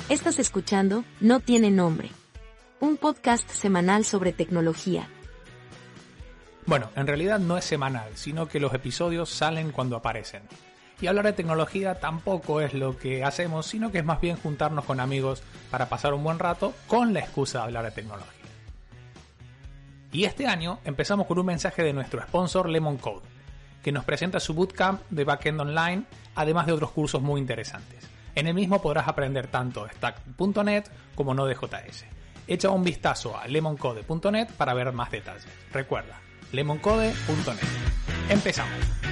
Estás escuchando No Tiene Nombre, un podcast semanal sobre tecnología. Bueno, en realidad no es semanal, sino que los episodios salen cuando aparecen. Y hablar de tecnología tampoco es lo que hacemos, sino que es más bien juntarnos con amigos para pasar un buen rato con la excusa de hablar de tecnología. Y este año empezamos con un mensaje de nuestro sponsor Lemon Code, que nos presenta su bootcamp de backend online, además de otros cursos muy interesantes. En el mismo podrás aprender tanto Stack.net como Node.js. Echa un vistazo a lemoncode.net para ver más detalles. Recuerda, lemoncode.net. Empezamos.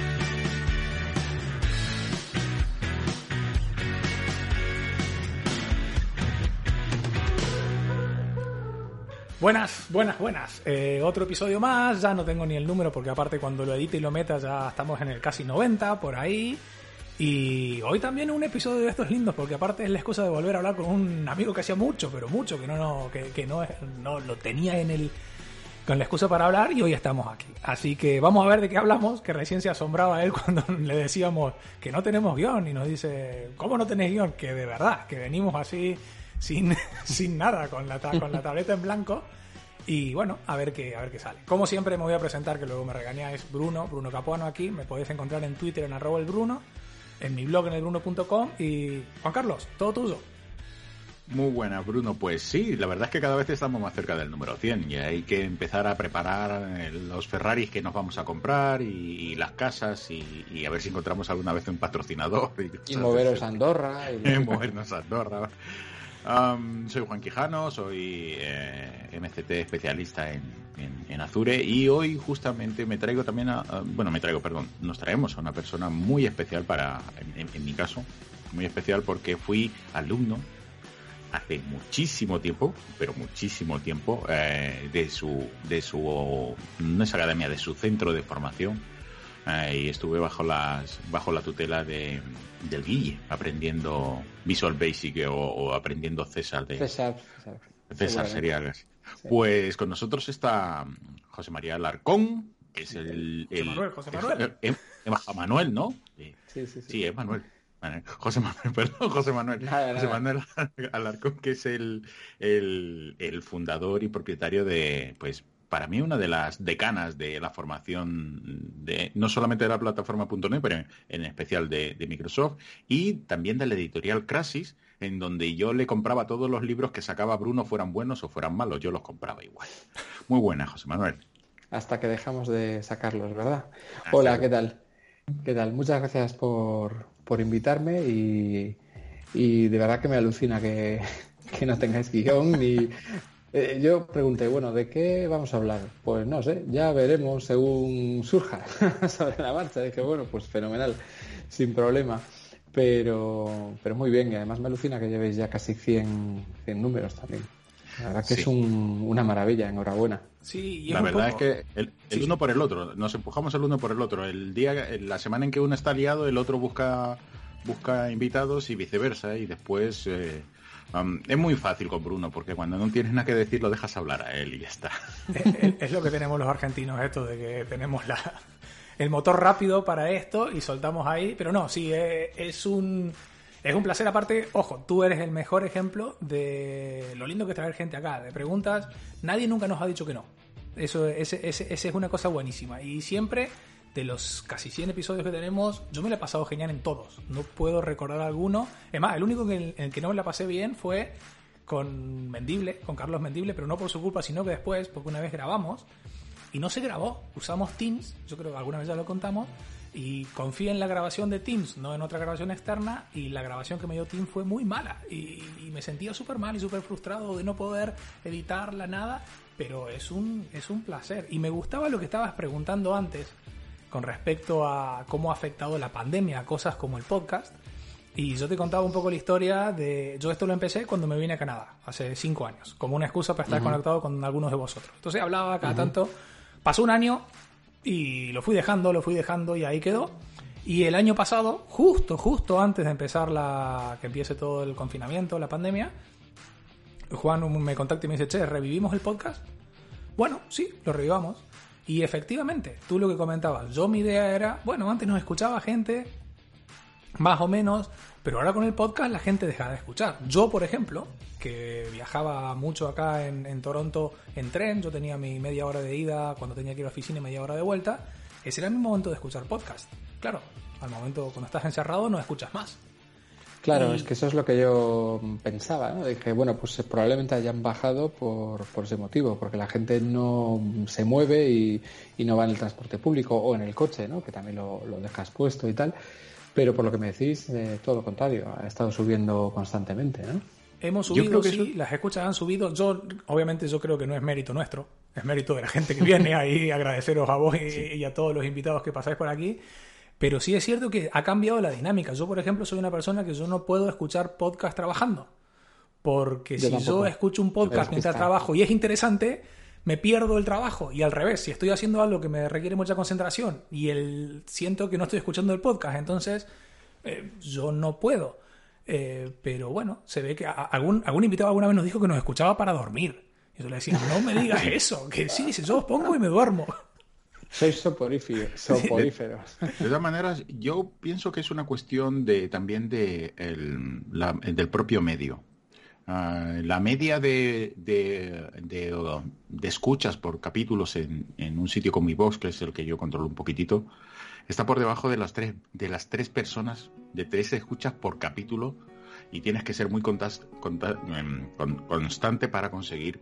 Buenas. Otro episodio más, ya no tengo ni el número porque aparte cuando lo edite y lo meta ya estamos en el casi 90, por ahí. Y hoy también un episodio de estos lindos porque aparte es la excusa de volver a hablar con un amigo que hacía mucho que no lo tenía con la excusa para hablar y hoy estamos aquí. Así que vamos a ver de qué hablamos, que recién se asombraba él cuando le decíamos que no tenemos guión y nos dice, ¿cómo no tenéis guión? Que de verdad, que venimos así sin nada, con la tableta en blanco. Y bueno, a ver qué sale. Como siempre me voy a presentar, que luego me regañáis, Bruno Capuano aquí. Me podéis encontrar en Twitter en @elbruno, en mi blog en elbruno.com. Y Juan Carlos, todo tuyo. Muy buena, Bruno. Pues sí, la verdad es que cada vez estamos más cerca del número 100 y hay que empezar a preparar los Ferraris que nos vamos a comprar y las casas y a ver si encontramos alguna vez un patrocinador. Y moveros a Andorra. Movernos a Andorra. Soy Juan Quijano, soy MCT especialista en Azure y hoy justamente nos traemos a una persona muy especial en mi caso, muy especial porque fui alumno hace muchísimo tiempo, de su no es academia, de su centro de formación. Y estuve bajo la tutela del Guille, aprendiendo Visual Basic o aprendiendo César. César sería algo así. Sí. Pues con nosotros está José María Alarcón, que es José Manuel. Manuel, ¿no? Sí, es Manuel. José Manuel Alarcón, que es el fundador y propietario de, pues, para mí una de las decanas de la formación no solamente de la plataforma.net, pero en especial de Microsoft, y también de la editorial Crasis, en donde yo le compraba todos los libros que sacaba Bruno, fueran buenos o fueran malos, yo los compraba igual. Muy buena, José Manuel. Hasta que dejamos de sacarlos, ¿verdad? Hola, ¿qué tal? Muchas gracias por invitarme y de verdad que me alucina que no tengáis guión ni... Yo pregunté, bueno, ¿de qué vamos a hablar? Pues no sé, ya veremos según surja sobre la marcha. Dije, bueno, pues fenomenal, sin problema. Pero muy bien, y además me alucina que llevéis ya casi 100 números también. La verdad que sí. Es una maravilla, enhorabuena. Sí, y la verdad es que el uno por el otro, nos empujamos el uno por el otro. La semana en que uno está liado, el otro busca invitados y viceversa, y después... es muy fácil con Bruno, porque cuando no tienes nada que decir lo dejas hablar a él y ya está. Es lo que tenemos los argentinos, esto de que tenemos el motor rápido para esto y soltamos ahí, pero no, sí, es un placer. Aparte, ojo, tú eres el mejor ejemplo de lo lindo que es traer gente acá, de preguntas. Nadie nunca nos ha dicho que no. Esa es una cosa buenísima. Y siempre, de los casi 100 episodios que tenemos, yo me la he pasado genial en todos. No puedo recordar alguno. Es más, el único en el que no me la pasé bien fue con Carlos Mendible, pero no por su culpa, sino que después, porque una vez grabamos y no se grabó. Usamos Teams, yo creo que alguna vez ya lo contamos, y confié en la grabación de Teams, no en otra grabación externa, y la grabación que me dio Teams fue muy mala. Y me sentía súper mal y súper frustrado de no poder editarla, nada, pero es un placer. Y me gustaba lo que estabas preguntando antes, con respecto a cómo ha afectado la pandemia a cosas como el podcast. Y yo te contaba un poco la historia de... Yo esto lo empecé cuando me vine a Canadá, hace 5 años, como una excusa para estar conectado con algunos de vosotros. Entonces hablaba cada tanto, pasó un año y lo fui dejando y ahí quedó. Y el año pasado, justo antes de empezar que empiece todo el confinamiento, la pandemia, Juan me contacta y me dice, che, ¿revivimos el podcast? Bueno, sí, lo revivamos. Y efectivamente, tú lo que comentabas, yo mi idea era, bueno, antes nos escuchaba gente más o menos, pero ahora con el podcast la gente deja de escuchar. Yo, por ejemplo, que viajaba mucho acá en Toronto en tren, yo tenía mi media hora de ida cuando tenía que ir a la oficina y media hora de vuelta, ese era mi momento de escuchar podcast. Claro, al momento cuando estás encerrado no escuchas más. Claro, es que eso es lo que yo pensaba, ¿no? Dije, bueno, pues probablemente hayan bajado por ese motivo, porque la gente no se mueve y no va en el transporte público o en el coche, ¿no? Que también lo dejas puesto y tal. Pero por lo que me decís, todo lo contrario, ha estado subiendo constantemente, ¿no? Hemos subido, sí, las escuchas han subido. Obviamente yo creo que no es mérito nuestro, es mérito de la gente que viene ahí, agradeceros a vos y a todos los invitados que pasáis por aquí. Pero sí es cierto que ha cambiado la dinámica. Yo, por ejemplo, soy una persona que yo no puedo escuchar podcast trabajando. Porque si yo escucho un podcast mientras trabajo y es interesante, me pierdo el trabajo. Y al revés, si estoy haciendo algo que me requiere mucha concentración y siento que no estoy escuchando el podcast, entonces yo no puedo. Pero bueno, se ve que algún invitado alguna vez nos dijo que nos escuchaba para dormir. Y yo le decía, no me digas eso, que sí, si yo os pongo y me duermo. Sois soporíferos. De todas maneras, yo pienso que es una cuestión también del propio medio. La media de escuchas por capítulos en un sitio como iVoox, que es el que yo controlo un poquitito, está por debajo de las tres personas, de 3 escuchas por capítulo, y tienes que ser muy constante para conseguir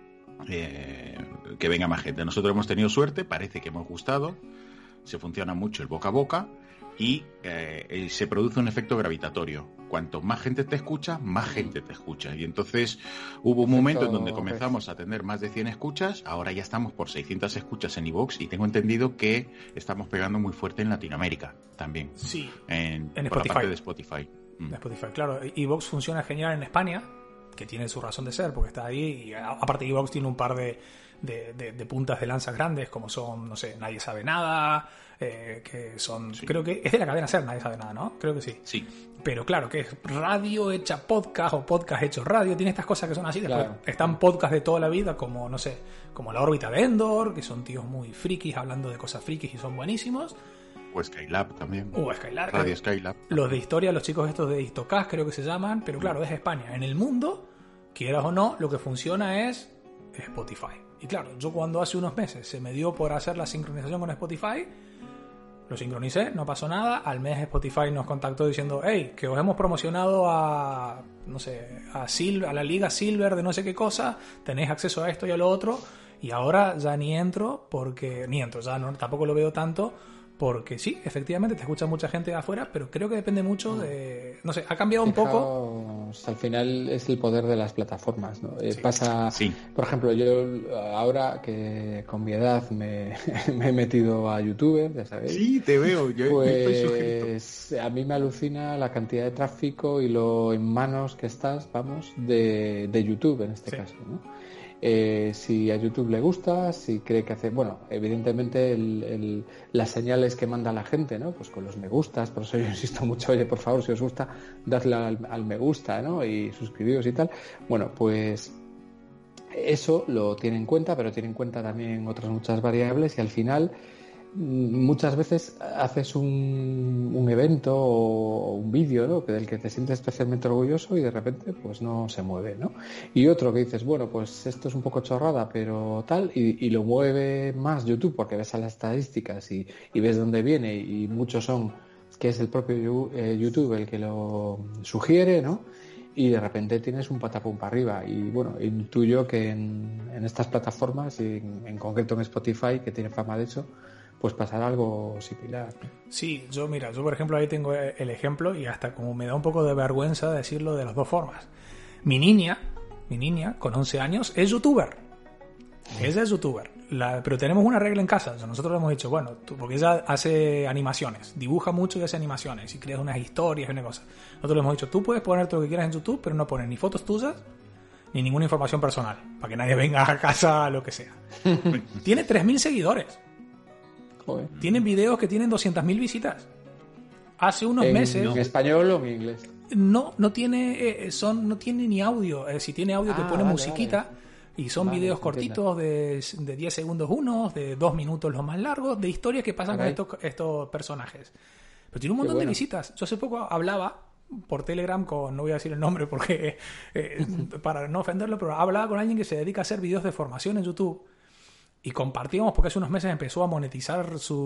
que venga más gente. Nosotros hemos tenido suerte, parece que hemos gustado, se funciona mucho el boca a boca y se produce un efecto gravitatorio. Cuanto más gente te escucha, más gente te escucha. Y entonces hubo un momento en donde comenzamos a tener más de 100 escuchas, ahora ya estamos por 600 escuchas en iVoox y tengo entendido que estamos pegando muy fuerte en Latinoamérica también. Sí, en Spotify. Por la parte de Spotify. De Spotify, claro. iVoox funciona genial en España, que tiene su razón de ser, porque está ahí, y aparte iVoox tiene un par de puntas de lanzas grandes, como son, no sé, Nadie Sabe Nada, que son, sí. Creo que es de la cadena SER, Nadie Sabe Nada, ¿no? Creo que sí. Sí. Pero claro, que es radio hecha podcast o podcast hecho radio, tiene estas cosas que son así. Después Claro. están podcasts de toda la vida, como, no sé, como La Órbita de Endor, que son tíos muy frikis hablando de cosas frikis y son buenísimos. O Skylab también. Skylab. Radio Skylab. Los de historia, los chicos estos de Histocast creo que se llaman, pero claro, es España. En el mundo, quieras o no, lo que funciona es Spotify. Y claro, yo cuando hace unos meses se me dio por hacer la sincronización con Spotify, lo sincronicé, no pasó nada. Al mes Spotify nos contactó diciendo, hey, que os hemos promocionado a, no sé, a la Liga Silver de no sé qué cosa, tenéis acceso a esto y a lo otro, y ahora ya ya no, tampoco lo veo tanto, porque sí, efectivamente te escucha mucha gente de afuera, pero creo que depende mucho de... No sé, ha cambiado un poco. Al final es el poder de las plataformas, ¿no? Sí. Pasa, Sí. Por ejemplo, yo ahora que con mi edad me he metido a YouTube, ya sabéis. Sí, te veo. Yo estoy suscrito. Pues a mí me alucina la cantidad de tráfico y lo en manos que estás, vamos, de YouTube en este caso, ¿no? Si a YouTube le gusta, si cree que hace... Bueno, evidentemente las señales que manda la gente, ¿no? Pues con los me gustas, por eso yo insisto mucho, oye, por favor, si os gusta, dadle al me gusta, ¿no? Y suscribiros y tal. Bueno, pues eso lo tiene en cuenta, pero tiene en cuenta también otras muchas variables y al final muchas veces haces un evento o un vídeo, ¿no? Del que te sientes especialmente orgulloso y de repente pues no se mueve, ¿no? Y otro que dices, bueno, pues esto es un poco chorrada, pero tal, y lo mueve más YouTube porque ves a las estadísticas y ves dónde viene y muchos son que es el propio YouTube el que lo sugiere, ¿no? Y de repente tienes un patapum para arriba. Y bueno, intuyo que en estas plataformas, y en concreto en Spotify, que tiene fama de eso, pues pasará algo similar. Sí, yo por ejemplo ahí tengo el ejemplo y hasta como me da un poco de vergüenza decirlo de las dos formas. Mi niña con 11 años es youtuber. Ella es youtuber. Pero tenemos una regla en casa. Nosotros le hemos dicho, bueno, porque ella hace animaciones, dibuja mucho y hace animaciones y crea unas historias y una cosa. Nosotros le hemos dicho, tú puedes poner todo lo que quieras en YouTube, pero no pones ni fotos tuyas ni ninguna información personal, para que nadie venga a casa, lo que sea. Tiene 3.000 seguidores. Joder. Tienen videos que tienen 200.000 visitas. Hace unos meses... ¿En español o en inglés? No tiene ni audio. Si tiene audio te pone musiquita. Vale. Y son videos cortitos de 10 segundos unos, de 2 minutos los más largos, de historias que pasan con estos personajes. pero tiene un montón de visitas. Yo hace poco hablaba por Telegram con, no voy a decir el nombre porque para no ofenderlo, pero hablaba con alguien que se dedica a hacer vídeos de formación en YouTube y compartíamos porque hace unos meses empezó a monetizar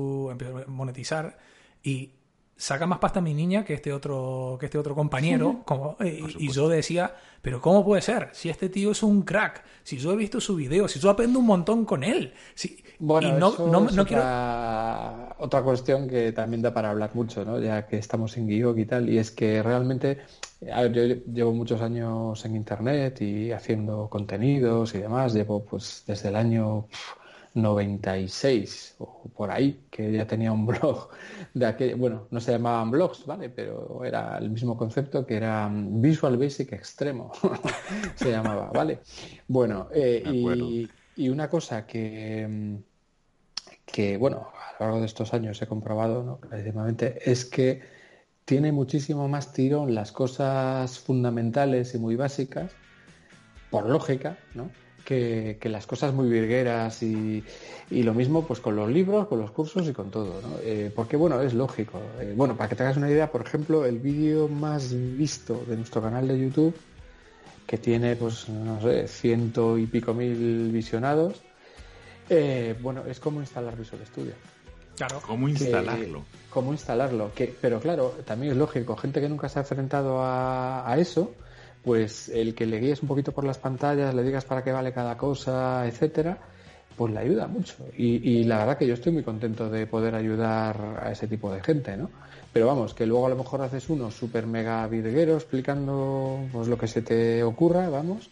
y saca más pasta mi niña que este otro compañero. Y yo decía, pero ¿cómo puede ser? Si este tío es un crack, si yo he visto su video, si yo aprendo un montón con él. Bueno, y no quiero... otra cuestión que también da para hablar mucho, ¿no? Ya que estamos en Geek y tal, y es que realmente, a ver, yo llevo muchos años en internet y haciendo contenidos y demás, llevo pues desde el año 96 o por ahí, que ya tenía un blog de aquel, bueno, no se llamaban blogs, ¿vale? Pero era el mismo concepto, que era Visual Basic Extremo, se llamaba, ¿vale? Bueno, y una cosa que, bueno, a lo largo de estos años he comprobado, ¿no? Clarísimamente, es que tiene muchísimo más tirón las cosas fundamentales y muy básicas, por lógica, ¿no? Que las cosas muy virgueras y lo mismo pues con los libros, con los cursos y con todo, ¿no? Porque bueno, es lógico. Bueno, para que te hagas una idea, por ejemplo, el vídeo más visto de nuestro canal de YouTube, que tiene pues no sé, 100 y pico mil visionados, bueno, es cómo instalar Visual Studio. Claro. ¿Cómo instalarlo? Cómo instalarlo. Pero claro, también es lógico, gente que nunca se ha enfrentado a eso, pues el que le guíes un poquito por las pantallas, le digas para qué vale cada cosa, etcétera, pues le ayuda mucho. Y la verdad que yo estoy muy contento de poder ayudar a ese tipo de gente, ¿no? Pero vamos, que luego a lo mejor haces uno súper mega virguero explicando pues lo que se te ocurra, vamos,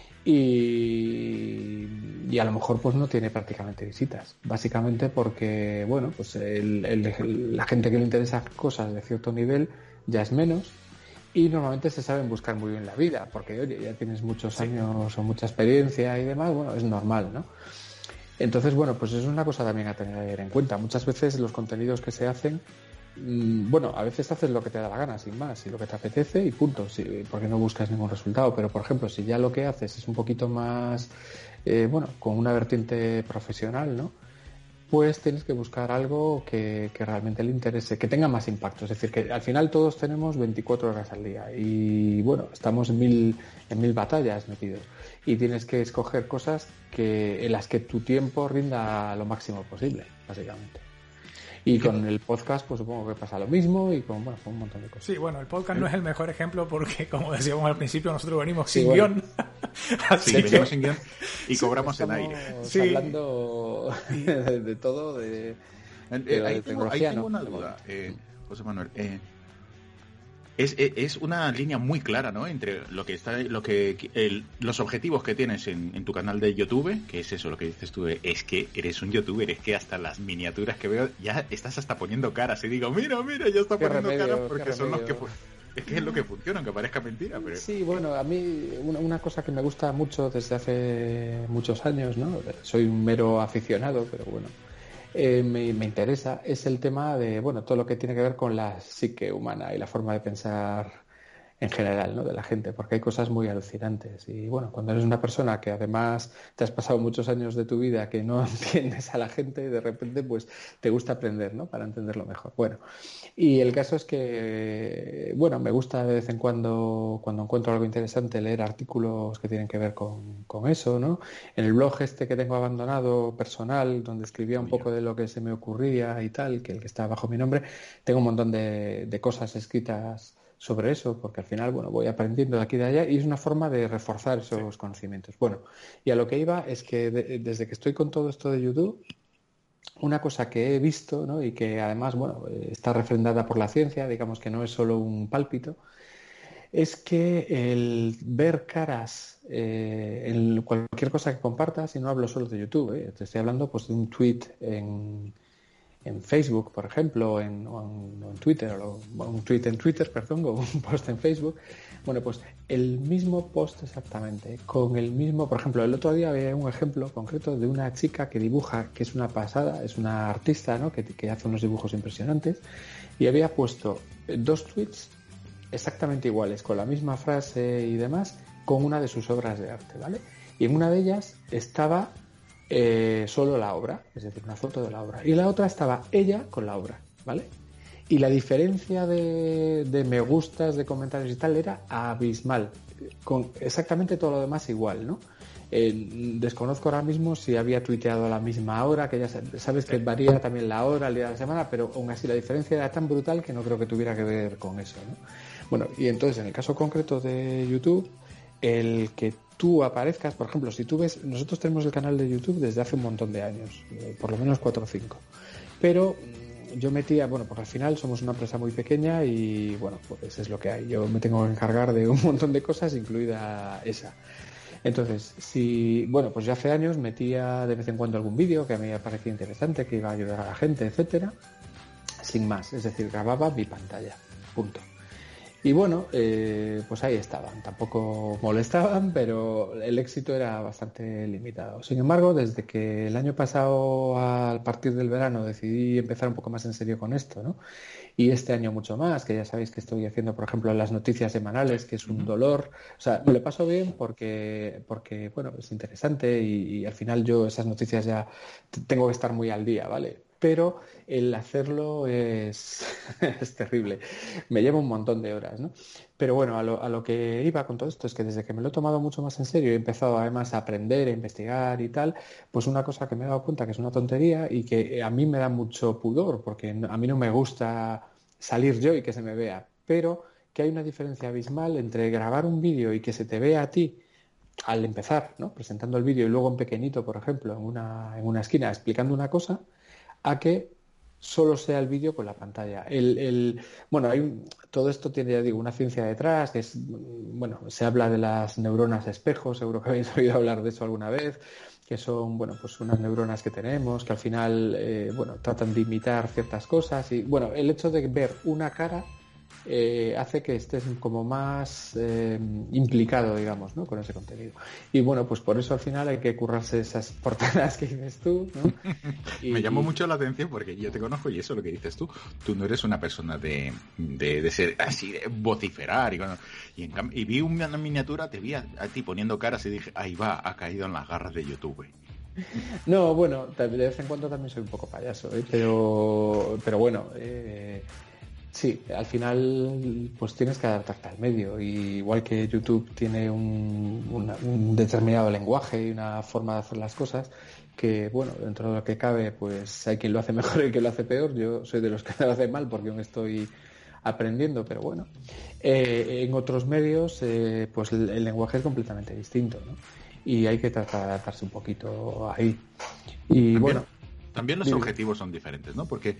y a lo mejor pues no tiene prácticamente visitas, básicamente porque, bueno, pues la gente que le interesa cosas de cierto nivel ya es menos. Y normalmente se saben buscar muy bien la vida, porque oye, ya tienes muchos años o mucha experiencia y demás, bueno, es normal, ¿no? Entonces, bueno, pues es una cosa también a tener en cuenta. Muchas veces los contenidos que se hacen, bueno, a veces haces lo que te da la gana, sin más, y lo que te apetece y punto, sí, porque no buscas ningún resultado. Pero, por ejemplo, si ya lo que haces es un poquito más, bueno, con una vertiente profesional, ¿no? Pues tienes que buscar algo que realmente le interese, que tenga más impacto. Es decir, que al final todos tenemos 24 horas al día y, bueno, estamos en mil batallas metidos. Y tienes que escoger cosas en las que tu tiempo rinda lo máximo posible, básicamente. Y con el podcast, pues supongo que pasa lo mismo y con un montón de cosas. Sí, bueno, el podcast no es el mejor ejemplo porque, como decíamos al principio, nosotros venimos sin guión. Sí, venimos sin guión y cobramos en aire. Sí, hablando de todo, de tecnología. Ahí tengo una duda, José Manuel. Es una línea muy clara, ¿no? Entre los objetivos que tienes en tu canal de YouTube, que es eso, lo que dices tú, es que eres un youtuber, es que hasta las miniaturas que veo ya estás hasta poniendo caras y digo, mira, ya está poniendo caras porque son los que... Es que es lo que funciona, aunque parezca mentira, pero... Sí, bueno, a mí una cosa que me gusta mucho desde hace muchos años, ¿no? Soy un mero aficionado, pero bueno, me interesa, es el tema de, bueno, todo lo que tiene que ver con la psique humana y la forma de pensar en general, ¿no? De la gente, porque hay cosas muy alucinantes. Y bueno, cuando eres una persona que además te has pasado muchos años de tu vida que no entiendes a la gente, de repente pues te gusta aprender, ¿no? Para entenderlo mejor. Bueno, y el caso es que, bueno, me gusta de vez en cuando encuentro algo interesante, leer artículos que tienen que ver con eso, ¿no? En el blog este que tengo abandonado personal, donde escribía un poco de lo que se me ocurría y tal, que el que está bajo mi nombre, tengo un montón de cosas escritas sobre eso, porque al final, bueno, voy aprendiendo de aquí y de allá y es una forma de reforzar esos conocimientos. Bueno, y a lo que iba es que desde que estoy con todo esto de YouTube, una cosa que he visto, ¿no? Y que además, bueno, está refrendada por la ciencia, digamos que no es solo un pálpito, es que el ver caras en cualquier cosa que compartas, y no hablo solo de YouTube, te estoy hablando pues de un tweet en Facebook, por ejemplo, o en Twitter, o un tweet en Twitter, perdón, o un post en Facebook. Bueno, pues el mismo post exactamente, con el mismo, por ejemplo, el otro día había un ejemplo concreto de una chica que dibuja, que es una pasada, es una artista, ¿no? que hace unos dibujos impresionantes, y había puesto 2 tweets exactamente iguales, con la misma frase y demás, con una de sus obras de arte, ¿vale? Y en una de ellas estaba solo la obra, es decir, una foto de la obra, y la otra estaba ella con la obra, ¿vale? Y la diferencia de me gustas, de comentarios y tal era abismal, con exactamente todo lo demás igual, ¿no? Desconozco ahora mismo si había tuiteado a la misma hora, que ya sabes que varía también la hora, el día de la semana, pero aún así la diferencia era tan brutal que no creo que tuviera que ver con eso, ¿no? Bueno, y entonces en el caso concreto de YouTube, el que tú aparezcas, por ejemplo, si tú ves, nosotros tenemos el canal de YouTube desde hace un montón de años, por lo menos 4 o 5, pero yo metía, bueno, pues al final somos una empresa muy pequeña y bueno, pues es lo que hay. Yo me tengo que encargar de un montón de cosas, incluida esa. Entonces, bueno, pues ya hace años metía de vez en cuando algún vídeo que a mí me parecía interesante, que iba a ayudar a la gente, etcétera, sin más, es decir, grababa mi pantalla, punto. Y bueno, pues ahí estaban, tampoco molestaban, pero el éxito era bastante limitado. Sin embargo, desde que el año pasado, a partir del verano, decidí empezar un poco más en serio con esto, ¿no? Y este año mucho más, que ya sabéis que estoy haciendo, por ejemplo, las noticias semanales, que es un dolor. O sea, me lo paso bien porque bueno, es interesante y al final yo esas noticias ya tengo que estar muy al día, ¿vale? Pero el hacerlo es terrible. Me lleva un montón de horas, ¿no? Pero bueno, a lo que iba con todo esto es que desde que me lo he tomado mucho más en serio y he empezado además a aprender, a investigar y tal, pues una cosa que me he dado cuenta que es una tontería y que a mí me da mucho pudor, porque a mí no me gusta salir yo y que se me vea, pero que hay una diferencia abismal entre grabar un vídeo y que se te vea a ti al empezar, ¿no? Presentando el vídeo y luego en pequeñito, por ejemplo, en una esquina explicando una cosa, a que solo sea el vídeo con la pantalla. Bueno, todo esto tiene, ya digo, una ciencia detrás, que es, bueno, se habla de las neuronas espejo, seguro que habéis oído hablar de eso alguna vez, que son, bueno, pues unas neuronas que tenemos, que al final, bueno, tratan de imitar ciertas cosas y, bueno, el hecho de ver una cara hace que estés como más implicado, digamos, ¿no? Con ese contenido. Y bueno, pues por eso al final hay que currarse esas portadas que dices tú, ¿no? Me llamó mucho la atención porque yo te conozco y eso es lo que dices tú. Tú no eres una persona de ser así, de vociferar. Y vi una miniatura, te vi a ti poniendo caras y dije, ahí va, ha caído en las garras de YouTube. No, bueno, de vez en cuando también soy un poco payaso, pero bueno, sí, al final pues tienes que adaptarte al medio. Y igual que YouTube tiene un determinado lenguaje y una forma de hacer las cosas, que bueno, dentro de lo que cabe, pues hay quien lo hace mejor y quien lo hace peor. Yo soy de los que lo hace mal porque aún estoy aprendiendo, pero bueno. En otros medios, pues el lenguaje es completamente distinto, ¿no? Y hay que tratar de adaptarse un poquito ahí. Y bueno. También los objetivos son diferentes, ¿no? Porque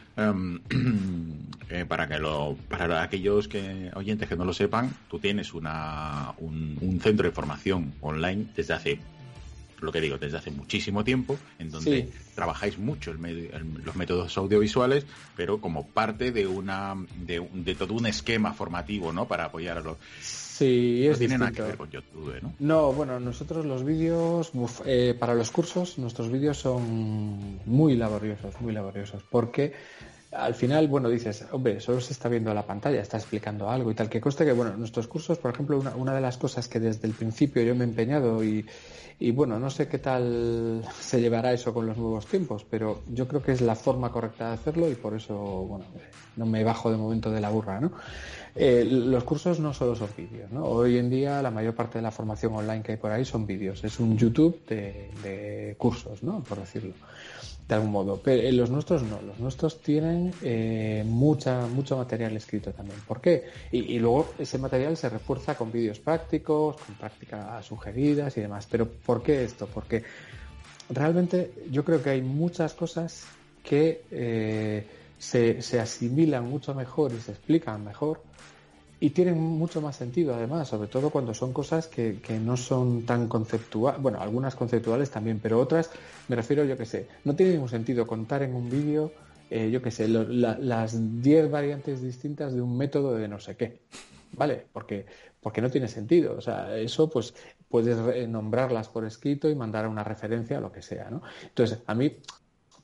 para aquellos oyentes que no lo sepan, tú tienes un centro de formación online desde hace muchísimo tiempo, en donde trabajáis mucho los métodos audiovisuales, pero como parte de todo un esquema formativo, ¿no? Para apoyar a los... Sí, es no tiene distinto. nada que ver con YouTube, ¿no? No, bueno, nosotros los vídeos, para los cursos, nuestros vídeos son muy laboriosos, porque al final, bueno, dices, hombre, solo se está viendo la pantalla, está explicando algo y tal, que conste que, bueno, nuestros cursos, por ejemplo, una de las cosas que desde el principio yo me he empeñado y bueno, no sé qué tal se llevará eso con los nuevos tiempos, pero yo creo que es la forma correcta de hacerlo y por eso, bueno, no me bajo de momento de la burra, ¿no? Los cursos no solo son vídeos, ¿no? Hoy en día la mayor parte de la formación online que hay por ahí son vídeos, es un YouTube de cursos, ¿no? Por decirlo de algún modo. Pero los nuestros no, los nuestros tienen mucho material escrito también. ¿Por qué? Y luego ese material se refuerza con vídeos prácticos, con prácticas sugeridas y demás. Pero ¿por qué esto? Porque realmente yo creo que hay muchas cosas que se asimilan mucho mejor y se explican mejor y tienen mucho más sentido además, sobre todo cuando son cosas que no son tan conceptuales, bueno, algunas conceptuales también, pero otras, me refiero, yo que sé, no tiene ningún sentido contar en un vídeo, yo que sé, las 10 variantes distintas de un método de no sé qué, ¿vale? Porque no tiene sentido, o sea, eso pues puedes nombrarlas por escrito y mandar una referencia a lo que sea, ¿no? Entonces, a mí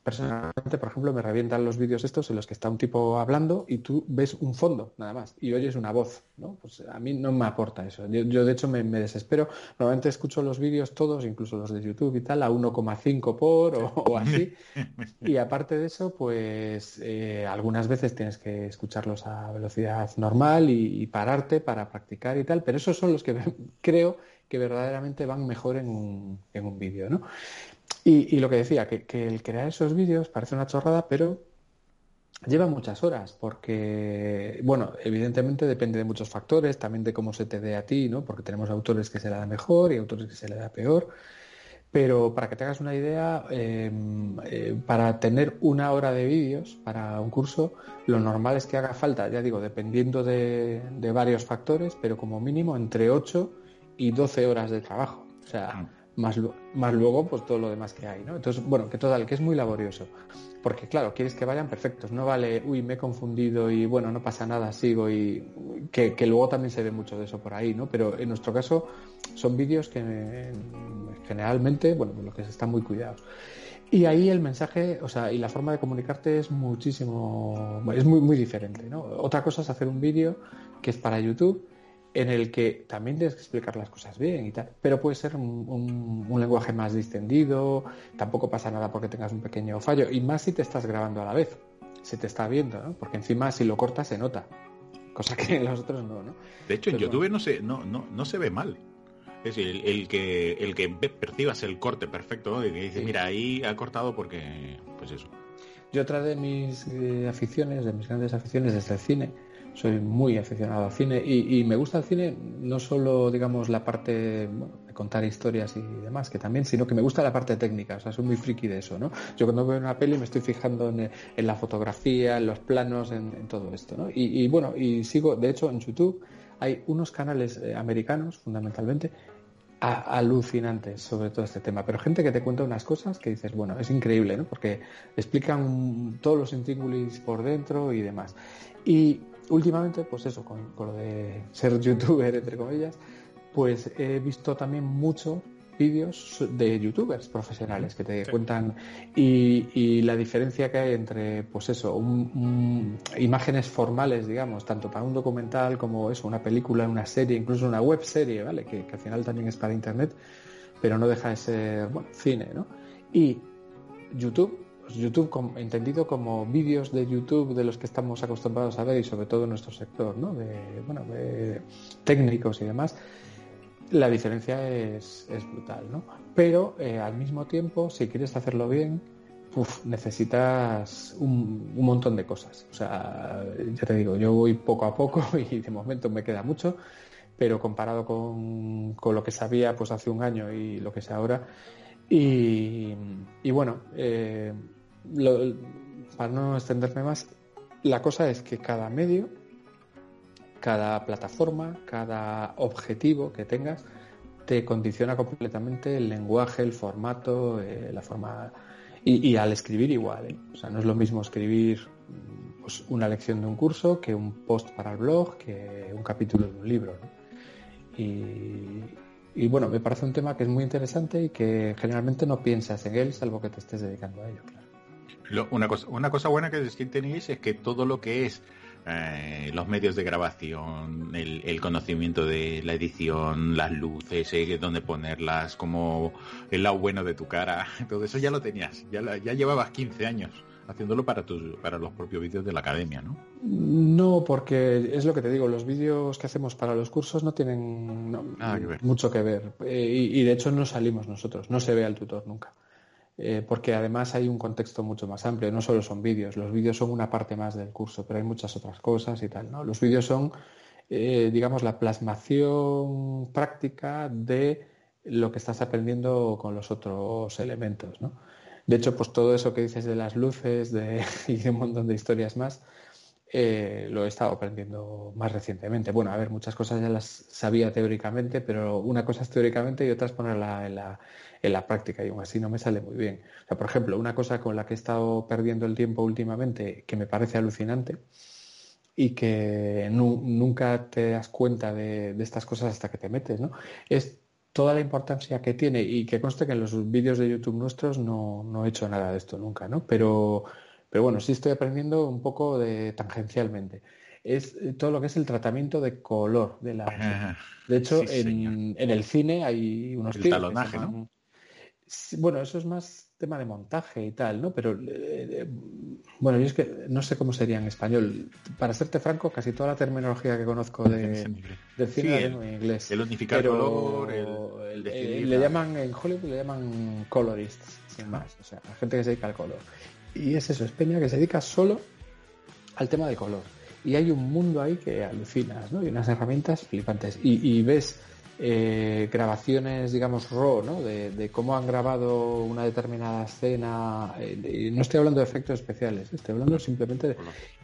personalmente, por ejemplo, me revientan los vídeos estos en los que está un tipo hablando y tú ves un fondo, nada más, y oyes una voz, ¿no? Pues a mí no me aporta eso. Yo de hecho, me desespero. Normalmente escucho los vídeos todos, incluso los de YouTube y tal, a 1,5 por o así. Y aparte de eso, pues algunas veces tienes que escucharlos a velocidad normal y pararte para practicar y tal, pero esos son los que creo que verdaderamente van mejor en un vídeo, ¿no? Y lo que decía, que el crear esos vídeos parece una chorrada, pero lleva muchas horas, porque, bueno, evidentemente depende de muchos factores, también de cómo se te dé a ti, ¿no? Porque tenemos autores que se le da mejor y autores que se le da peor. Pero para que te hagas una idea, para tener 1 hora de vídeos para un curso, lo normal es que haga falta, ya digo, dependiendo de varios factores, pero como mínimo entre 8 y 12 horas de trabajo. O sea, más luego, pues todo lo demás que hay, ¿no? Entonces, bueno, que total, que es muy laborioso. Porque, claro, quieres que vayan perfectos. No vale, uy, me he confundido y, bueno, no pasa nada, sigo y... Que luego también se ve mucho de eso por ahí, ¿no? Pero en nuestro caso son vídeos que generalmente, bueno, los que están muy cuidados. Y ahí el mensaje, o sea, y la forma de comunicarte es muchísimo... Es muy, muy diferente, ¿no? Otra cosa es hacer un vídeo que es para YouTube, en el que también tienes que explicar las cosas bien y tal, pero puede ser un lenguaje más distendido, tampoco pasa nada porque tengas un pequeño fallo, y más si te estás grabando a la vez, se te está viendo, ¿no? Porque encima si lo cortas se nota, cosa que en los otros no, ¿no? De hecho, en Entonces, YouTube bueno, no se ve mal. Es decir, el que percibas el corte perfecto, ¿no? Y que dice, sí. mira, ahí ha cortado porque, pues eso. Yo otra de mis aficiones, de mis grandes aficiones es el cine. Soy muy aficionado al cine y me gusta el cine no solo, digamos, la parte, bueno, de contar historias y demás, que también, sino que me gusta la parte técnica. O sea, soy muy friki de eso, ¿no? Yo cuando veo una peli me estoy fijando en la fotografía, en los planos, en todo esto, ¿no? Y bueno, y sigo, de hecho, en YouTube hay unos canales americanos, fundamentalmente, alucinantes sobre todo este tema, pero gente que te cuenta unas cosas que dices, bueno, es increíble, ¿no? Porque explican todos los intríngulis por dentro y demás. Y últimamente, pues eso, con lo de ser youtuber, entre comillas, pues he visto también mucho vídeos de youtubers profesionales que te cuentan y la diferencia que hay entre, pues eso, imágenes formales, digamos, tanto para un documental como eso, una película, una serie, incluso una web serie, ¿vale? Que al final también es para internet, pero no deja de ser, bueno, cine, ¿no? Y YouTube, pues YouTube entendido como vídeos de YouTube de los que estamos acostumbrados a ver y sobre todo en nuestro sector, ¿no? De técnicos y demás. La diferencia es brutal, ¿no? Pero al mismo tiempo, si quieres hacerlo bien, necesitas un montón de cosas. O sea, ya te digo, yo voy poco a poco y de momento me queda mucho, pero comparado con lo que sabía pues hace un año y lo que sé ahora. Y bueno, para no extenderme más, la cosa es que cada medio, cada plataforma, cada objetivo que tengas, te condiciona completamente el lenguaje, el formato, la forma... Y al escribir igual, ¿eh? O sea, no es lo mismo escribir pues, una lección de un curso que un post para el blog, que un capítulo de un libro, ¿no? Y bueno, me parece un tema que es muy interesante y que generalmente no piensas en él, salvo que te estés dedicando a ello, claro. Una cosa buena que tenéis es que todo lo que es los medios de grabación, el conocimiento de la edición, las luces, dónde ponerlas, como el lado bueno de tu cara, todo eso ya lo tenías, ya llevabas 15 años haciéndolo para los propios vídeos de la academia, ¿no? No, porque es lo que te digo, los vídeos que hacemos para los cursos no tienen mucho que ver y de hecho no salimos nosotros, no se ve al tutor nunca. Porque además hay un contexto mucho más amplio, no solo son vídeos, los vídeos son una parte más del curso, pero hay muchas otras cosas y tal, ¿no? Los vídeos son, digamos, la plasmación práctica de lo que estás aprendiendo con los otros elementos, ¿no? De hecho, pues todo eso que dices de las luces y de un montón de historias más, lo he estado aprendiendo más recientemente. Bueno, a ver, muchas cosas ya las sabía teóricamente, pero una cosa es teóricamente y otra es ponerla en la práctica y aún así no me sale muy bien. O sea, por ejemplo, una cosa con la que he estado perdiendo el tiempo últimamente que me parece alucinante y que nunca te das cuenta de estas cosas hasta que te metes, ¿no? Es toda la importancia que tiene, y que conste que en los vídeos de YouTube nuestros no he hecho nada de esto nunca, ¿no? Pero bueno, sí estoy aprendiendo un poco tangencialmente. Es todo lo que es el tratamiento de color de la... De hecho, Sí, en el cine hay unos el talonaje, ¿no? Bueno, eso es más tema de montaje y tal, ¿no? Pero bueno, yo es que no sé cómo sería en español. Para serte franco, casi toda la terminología que conozco del cine la tengo en inglés. El unificar color, le llaman en Hollywood, le llaman colorists, sin más. O sea, la gente que se dedica al color. Y es eso, es peña que se dedica solo al tema de color. Y hay un mundo ahí que alucinas, ¿no? Y unas herramientas flipantes. Y ves grabaciones, digamos, raw, ¿no? De cómo han grabado una determinada escena. No estoy hablando de efectos especiales, estoy hablando simplemente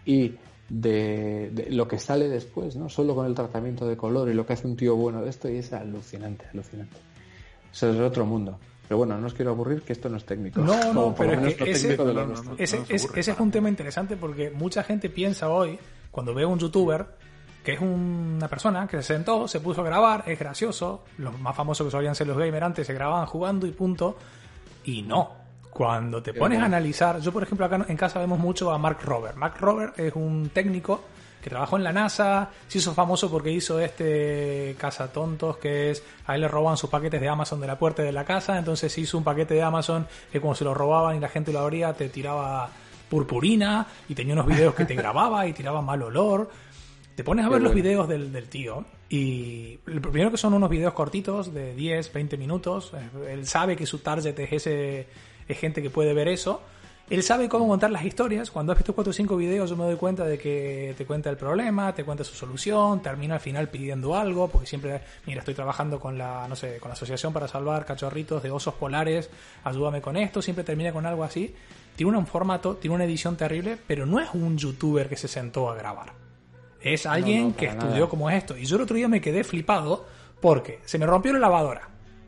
de lo que sale después, ¿no? Solo con el tratamiento de color y lo que hace un tío bueno de esto, y es alucinante. Eso es otro mundo. Pero bueno, no os quiero aburrir, que esto no es técnico. No, pero es que ese es un tema interesante, porque mucha gente piensa hoy, cuando ve a un youtuber, que es una persona que se sentó, se puso a grabar, es gracioso. Los más famosos que solían ser los gamers antes se grababan jugando y punto. Y no. Cuando te pones a analizar, yo por ejemplo acá en casa vemos mucho a Mark Rober. Mark Rober es un técnico que trabajó en la NASA, se hizo famoso porque hizo cazatontos, que es, a él le roban sus paquetes de Amazon de la puerta de la casa, entonces hizo un paquete de Amazon que cuando se lo robaban y la gente lo abría te tiraba purpurina, y tenía unos videos que te grababa y tiraba mal olor. Te pones a ver los videos del tío, y el primero que son unos videos cortitos de 10, 20 minutos. Él sabe que su target es gente que puede ver eso. Él sabe cómo contar las historias. Cuando has visto 4 o 5 videos, yo me doy cuenta de que te cuenta el problema, te cuenta su solución, termina al final pidiendo algo, porque siempre, mira, estoy trabajando con la Asociación para Salvar Cachorritos de Osos Polares, ayúdame con esto, siempre termina con algo así. Tiene un formato, tiene una edición terrible, pero no es un youtuber que se sentó a grabar. Es alguien que estudió cómo es esto. Y yo el otro día me quedé flipado porque se me rompió la lavadora.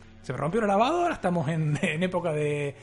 Estamos en época de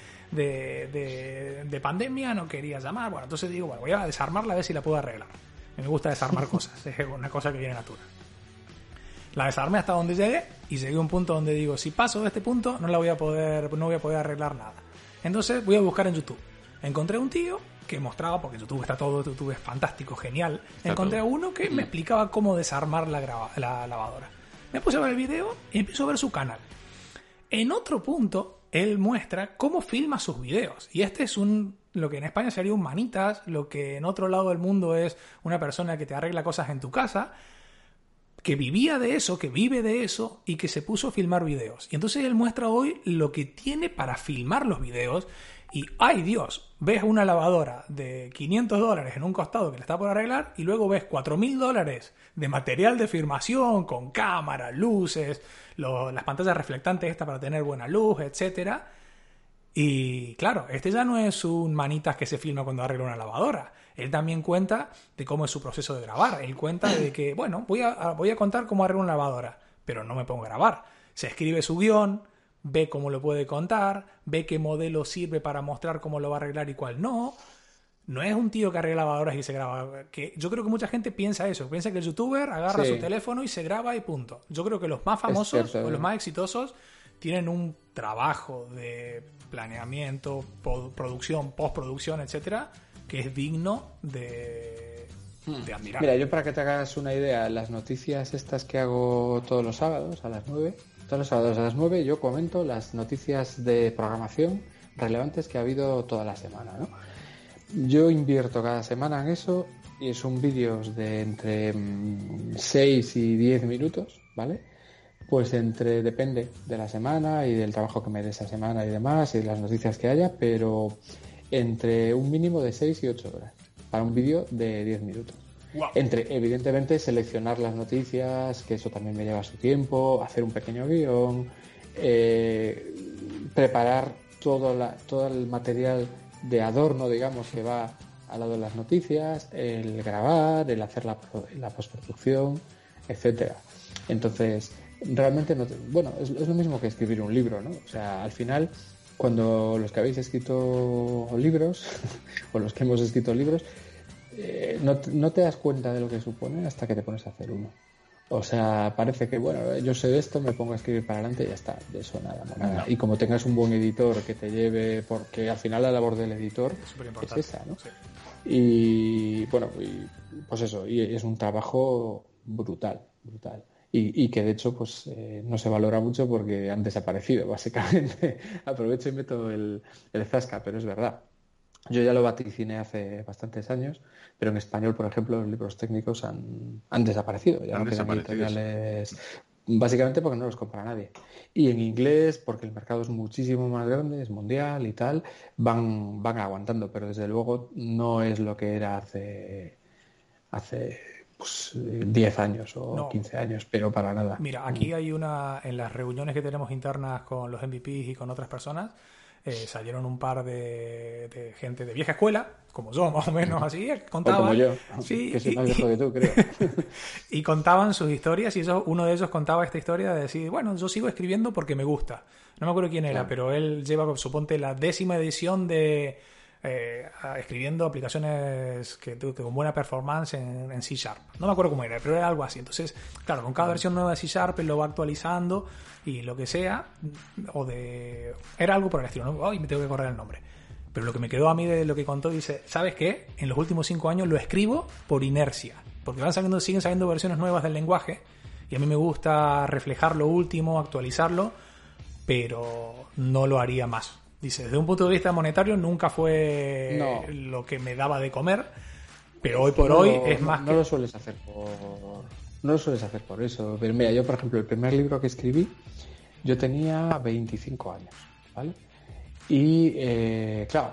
pandemia, no quería llamar. Bueno, entonces digo, voy a desarmarla a ver si la puedo arreglar. Me gusta desarmar cosas, es una cosa que viene natural. La desarmé hasta donde llegué, y llegué a un punto donde digo, si paso de este punto no voy a poder arreglar nada. Entonces voy a buscar en YouTube. Encontré un tío que mostraba, porque YouTube está todo, YouTube es fantástico, genial. Encontré a uno que me explicaba cómo desarmar la lavadora. Me puse a ver el video y empiezo a ver su canal. En otro punto, él muestra cómo filma sus videos. Y este es lo que en España sería un manitas, lo que en otro lado del mundo es una persona que te arregla cosas en tu casa, que vivía de eso, que vive de eso, y que se puso a filmar videos. Y entonces él muestra hoy lo que tiene para filmar los videos. Y, ¡ay Dios! Ves una lavadora de $500 en un costado que le está por arreglar, y luego ves $4.000 de material de filmación con cámara, luces, las pantallas reflectantes para tener buena luz, etcétera. Y claro, ya no es un manitas que se filma cuando arregla una lavadora. Él también cuenta de cómo es su proceso de grabar. Él cuenta de que, bueno, voy a contar cómo arreglo una lavadora, pero no me pongo a grabar. Se escribe su guión, ve cómo lo puede contar, ve qué modelo sirve para mostrar cómo lo va a arreglar y cuál no. No es un tío que arregla lavadoras y se graba. Que yo creo que mucha gente piensa eso. Piensa que el youtuber agarra su teléfono y se graba y punto. Yo creo que los más famosos o los más exitosos tienen un trabajo de planeamiento, producción, postproducción, etcétera, que es digno de admirar. Mira, yo para que te hagas una idea, las noticias estas que hago todos los sábados a las 9, yo comento las noticias de programación relevantes que ha habido toda la semana, ¿no? Yo invierto cada semana en eso, y son vídeos de entre 6 y 10 minutos, ¿vale? Pues depende de la semana y del trabajo que me dé esa semana y demás, y de las noticias que haya, pero entre un mínimo de 6 y 8 horas para un vídeo de 10 minutos. Wow. Evidentemente, seleccionar las noticias, que eso también me lleva su tiempo, hacer un pequeño guión, preparar todo el material de adorno, digamos, que va al lado de las noticias, el grabar, el hacer la postproducción, etcétera. Entonces, realmente es lo mismo que escribir un libro, ¿no? O sea, al final, cuando los que habéis escrito libros o los que hemos escrito libros, no te das cuenta de lo que supone hasta que te pones a hacer uno. O sea, parece que, bueno, yo sé de esto, me pongo a escribir para adelante y ya está, de eso nada, nada. No. Y como tengas un buen editor que te lleve, porque al final la labor del editor es esa, ¿no? Sí. Y bueno, pues eso, y es un trabajo brutal. Y que de hecho pues no se valora mucho porque han desaparecido, básicamente. Aprovecho y meto el zasca, pero es verdad. Yo ya lo vaticiné hace bastantes años, pero en español, por ejemplo, los libros técnicos han desaparecido. Ya no quedan editoriales, básicamente porque no los compra nadie. Y en inglés, porque el mercado es muchísimo más grande, es mundial y tal, van aguantando, pero desde luego no es lo que era hace pues 10 años o 15 años, pero para nada. Mira, aquí hay en las reuniones que tenemos internas con los MVPs y con otras personas, salieron un par de gente de vieja escuela, como yo, más o menos así, contaban. O como yo, sí, que soy más viejo que tú, creo. Y contaban sus historias, y uno de ellos contaba esta historia de decir, bueno, yo sigo escribiendo porque me gusta. No me acuerdo quién era, pero él lleva, suponte, la 10ª edición de escribiendo aplicaciones que con buena performance en C#. No me acuerdo cómo era, pero era algo así. Entonces, claro, con cada versión nueva de C# él lo va actualizando y lo que sea, era algo por el estilo, ¿no? Ay, me tengo que acordar el nombre. Pero lo que me quedó a mí de lo que contó, dice, ¿sabes qué? En los últimos 5 años lo escribo por inercia, porque siguen saliendo versiones nuevas del lenguaje y a mí me gusta reflejar lo último, actualizarlo, pero no lo haría más. Dice, desde un punto de vista monetario nunca fue lo que me daba de comer, pero hoy por hoy es más no lo sueles hacer por eso. Pero mira, yo por ejemplo, el primer libro que escribí, yo tenía 25 años, ¿vale? Y claro,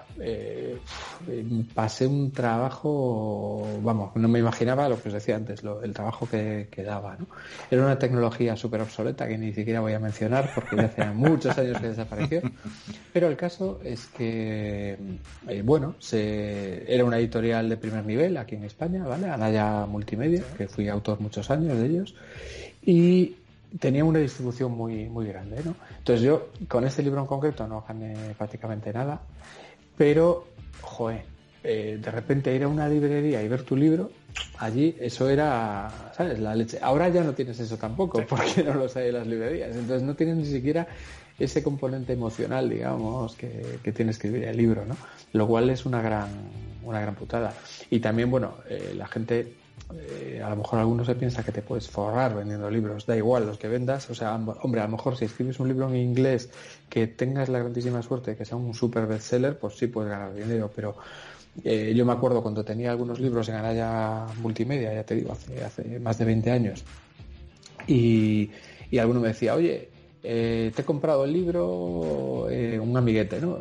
pasé un trabajo, vamos, no me imaginaba lo que os decía antes, el trabajo que daba, ¿no? Era una tecnología súper obsoleta que ni siquiera voy a mencionar porque ya hace muchos años que desapareció. Pero el caso es que, era una editorial de primer nivel aquí en España, ¿vale? Anaya Multimedia, que fui autor muchos años de ellos. Y tenía una distribución muy, muy grande, ¿no? Entonces yo, con este libro en concreto, no gané prácticamente nada, pero, de repente ir a una librería y ver tu libro, allí eso era, ¿sabes? La leche. Ahora ya no tienes eso tampoco, porque no los hay en las librerías. Entonces no tienes ni siquiera ese componente emocional, digamos, que tiene escribir el libro, ¿no? Lo cual es una gran putada. Y también, la gente... a lo mejor alguno se piensa que te puedes forrar vendiendo libros, da igual los que vendas, o sea, hombre, a lo mejor si escribes un libro en inglés que tengas la grandísima suerte de que sea un super bestseller, pues sí puedes ganar dinero, pero yo me acuerdo cuando tenía algunos libros en Anaya Multimedia, ya te digo, hace más de 20 años, y alguno me decía, oye, te he comprado el libro, un amiguete, ¿no?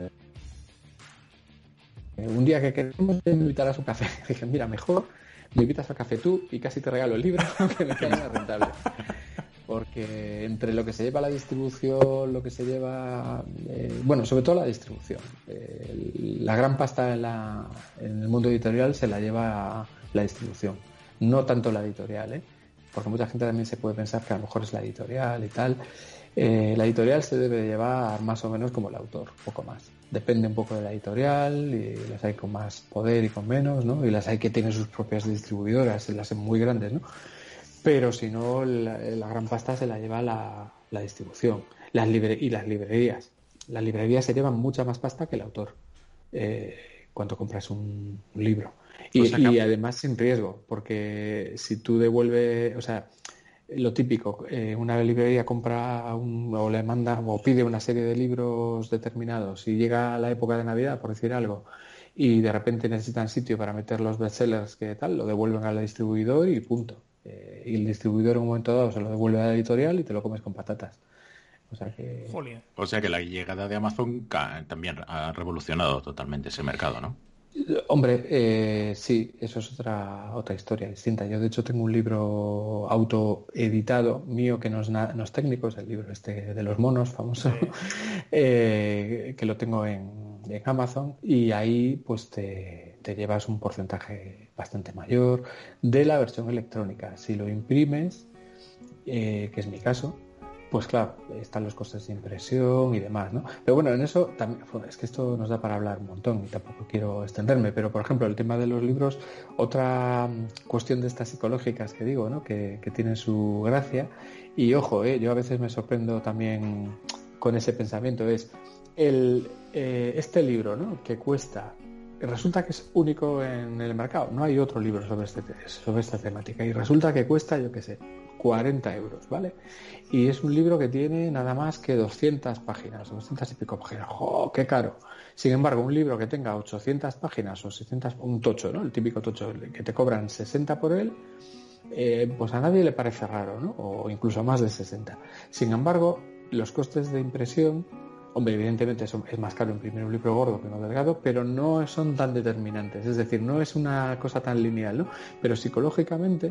Un día que queremos me invitarás a un café. Dije, mira, mejor me invitas al café tú y casi te regalo el libro, aunque me quede más rentable. Porque entre lo que se lleva la distribución, lo que se lleva... sobre todo la distribución. La gran pasta en el mundo editorial se la lleva la distribución. No tanto la editorial, ¿eh? Porque mucha gente también se puede pensar que a lo mejor es la editorial y tal. La editorial se debe llevar más o menos como el autor, poco más. Depende un poco de la editorial, y las hay con más poder y con menos, ¿no? Y las hay que tienen sus propias distribuidoras, las hay muy grandes, ¿no? Pero si no, la gran pasta se la lleva la distribución. Y las librerías. Las librerías se llevan mucha más pasta que el autor cuando compras un libro. Y además sin riesgo, porque si tú devuelves, o sea, lo típico, una librería compra o le manda o pide una serie de libros determinados y llega la época de Navidad, por decir algo, y de repente necesitan sitio para meter los bestsellers que tal, lo devuelven al distribuidor y punto. Y el distribuidor en un momento dado se lo devuelve a la editorial y te lo comes con patatas. O sea que la llegada de Amazon también ha revolucionado totalmente ese mercado, ¿no? Hombre, sí, eso es otra historia distinta. Yo, de hecho, tengo un libro autoeditado mío que no es técnico, es el libro este de los monos, famoso, que lo tengo en Amazon, y ahí pues te llevas un porcentaje bastante mayor de la versión electrónica. Si lo imprimes, que es mi caso, pues claro, están los costes de impresión y demás, ¿no? Pero bueno, en eso también, es que esto nos da para hablar un montón y tampoco quiero extenderme, pero por ejemplo, el tema de los libros, otra cuestión de estas psicológicas que digo, ¿no? Que tienen su gracia, y ojo, yo a veces me sorprendo también con ese pensamiento, es este libro, ¿no? Que cuesta, resulta que es único en el mercado, no hay otro libro sobre esta temática, y resulta que cuesta, yo qué sé, 40 euros, ¿vale? Y es un libro que tiene nada más que 200 páginas, 200 y pico páginas. ¡Oh, qué caro! Sin embargo, un libro que tenga 800 páginas o 600, un tocho, ¿no? El típico tocho, que te cobran 60 por él, pues a nadie le parece raro, ¿no? O incluso más de 60. Sin embargo, los costes de impresión, hombre, evidentemente es más caro imprimir un libro gordo que uno delgado, pero no son tan determinantes. Es decir, no es una cosa tan lineal, ¿no? Pero psicológicamente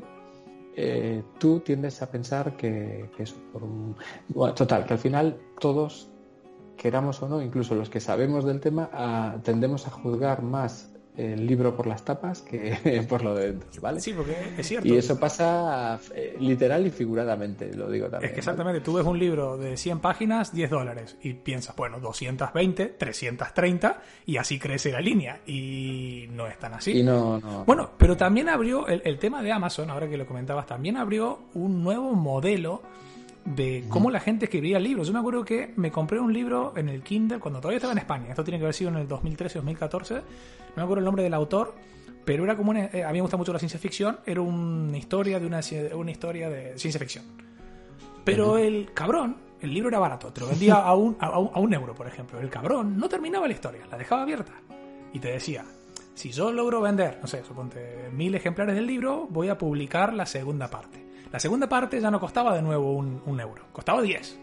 tú tiendes a pensar que eso, bueno, total, que al final todos, queramos o no, incluso los que sabemos del tema, tendemos a juzgar más el libro por las tapas que por lo de dentro, ¿vale? Sí, porque es cierto. Y eso pasa literal y figuradamente, lo digo también. Es que exactamente, ¿vale? Tú ves un libro de 100 páginas, $10, y piensas, bueno, 220, 330, y así crece la línea. Y no es tan así. Y no. Bueno, pero también abrió el tema de Amazon, ahora que lo comentabas, también abrió un nuevo modelo de cómo la gente escribía libros. Yo me acuerdo que me compré un libro en el Kindle cuando todavía estaba en España. Esto tiene que haber sido en el 2013-2014. No me acuerdo el nombre del autor, pero era como a mí me gusta mucho la ciencia ficción. Era una historia de una historia de ciencia ficción. Pero el cabrón, el libro era barato, te lo vendía a un euro, por ejemplo. El cabrón no terminaba la historia, la dejaba abierta y te decía: si yo logro vender, no sé, suponte 1000 ejemplares del libro, voy a publicar la segunda parte. La segunda parte ya no costaba de nuevo un euro, costaba 10.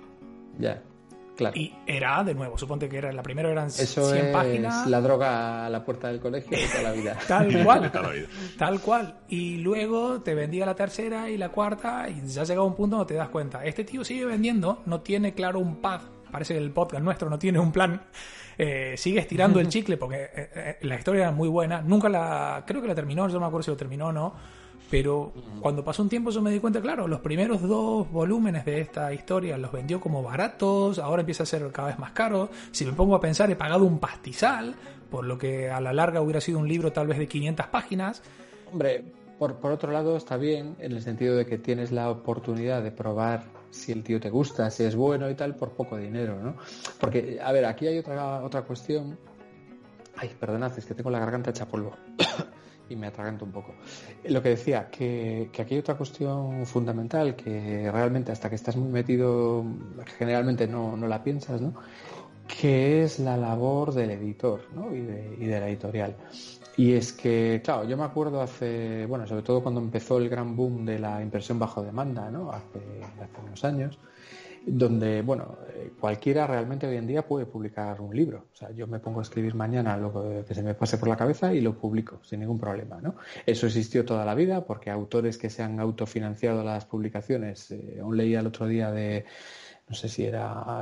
Ya, claro. Y era, de nuevo, suponte que la primera eran eso 100 es páginas. La droga a la puerta del colegio de toda la vida. Tal cual, tal cual. Y luego te vendía la tercera y la cuarta y ya llegaba un punto donde te das cuenta. Este tío sigue vendiendo, no tiene claro un path. Parece que el podcast nuestro no tiene un plan. Sigue estirando el chicle porque la historia era muy buena. Creo que la terminó, yo no me acuerdo si lo terminó o no. Pero cuando pasó un tiempo yo me di cuenta, claro, los primeros 2 volúmenes de esta historia los vendió como baratos, ahora empieza a ser cada vez más caro. Si me pongo a pensar, he pagado un pastizal, por lo que a la larga hubiera sido un libro tal vez de 500 páginas. Hombre, por otro lado está bien en el sentido de que tienes la oportunidad de probar si el tío te gusta, si es bueno y tal, por poco dinero, ¿no? Porque, a ver, aquí hay otra cuestión. Ay, perdonad, es que tengo la garganta hecha polvo. Y me atraganto un poco. Lo que decía, que aquí hay otra cuestión fundamental que realmente hasta que estás muy metido generalmente no la piensas, ¿no? Que es la labor del editor, ¿no? y de la editorial. Y es que, claro, yo me acuerdo sobre todo cuando empezó el gran boom de la impresión bajo demanda, ¿no? Hace unos años, donde, cualquiera realmente hoy en día puede publicar un libro. O sea, yo me pongo a escribir mañana lo que se me pase por la cabeza y lo publico sin ningún problema, ¿no? Eso existió toda la vida porque autores que se han autofinanciado las publicaciones, aún leía el otro día no sé si era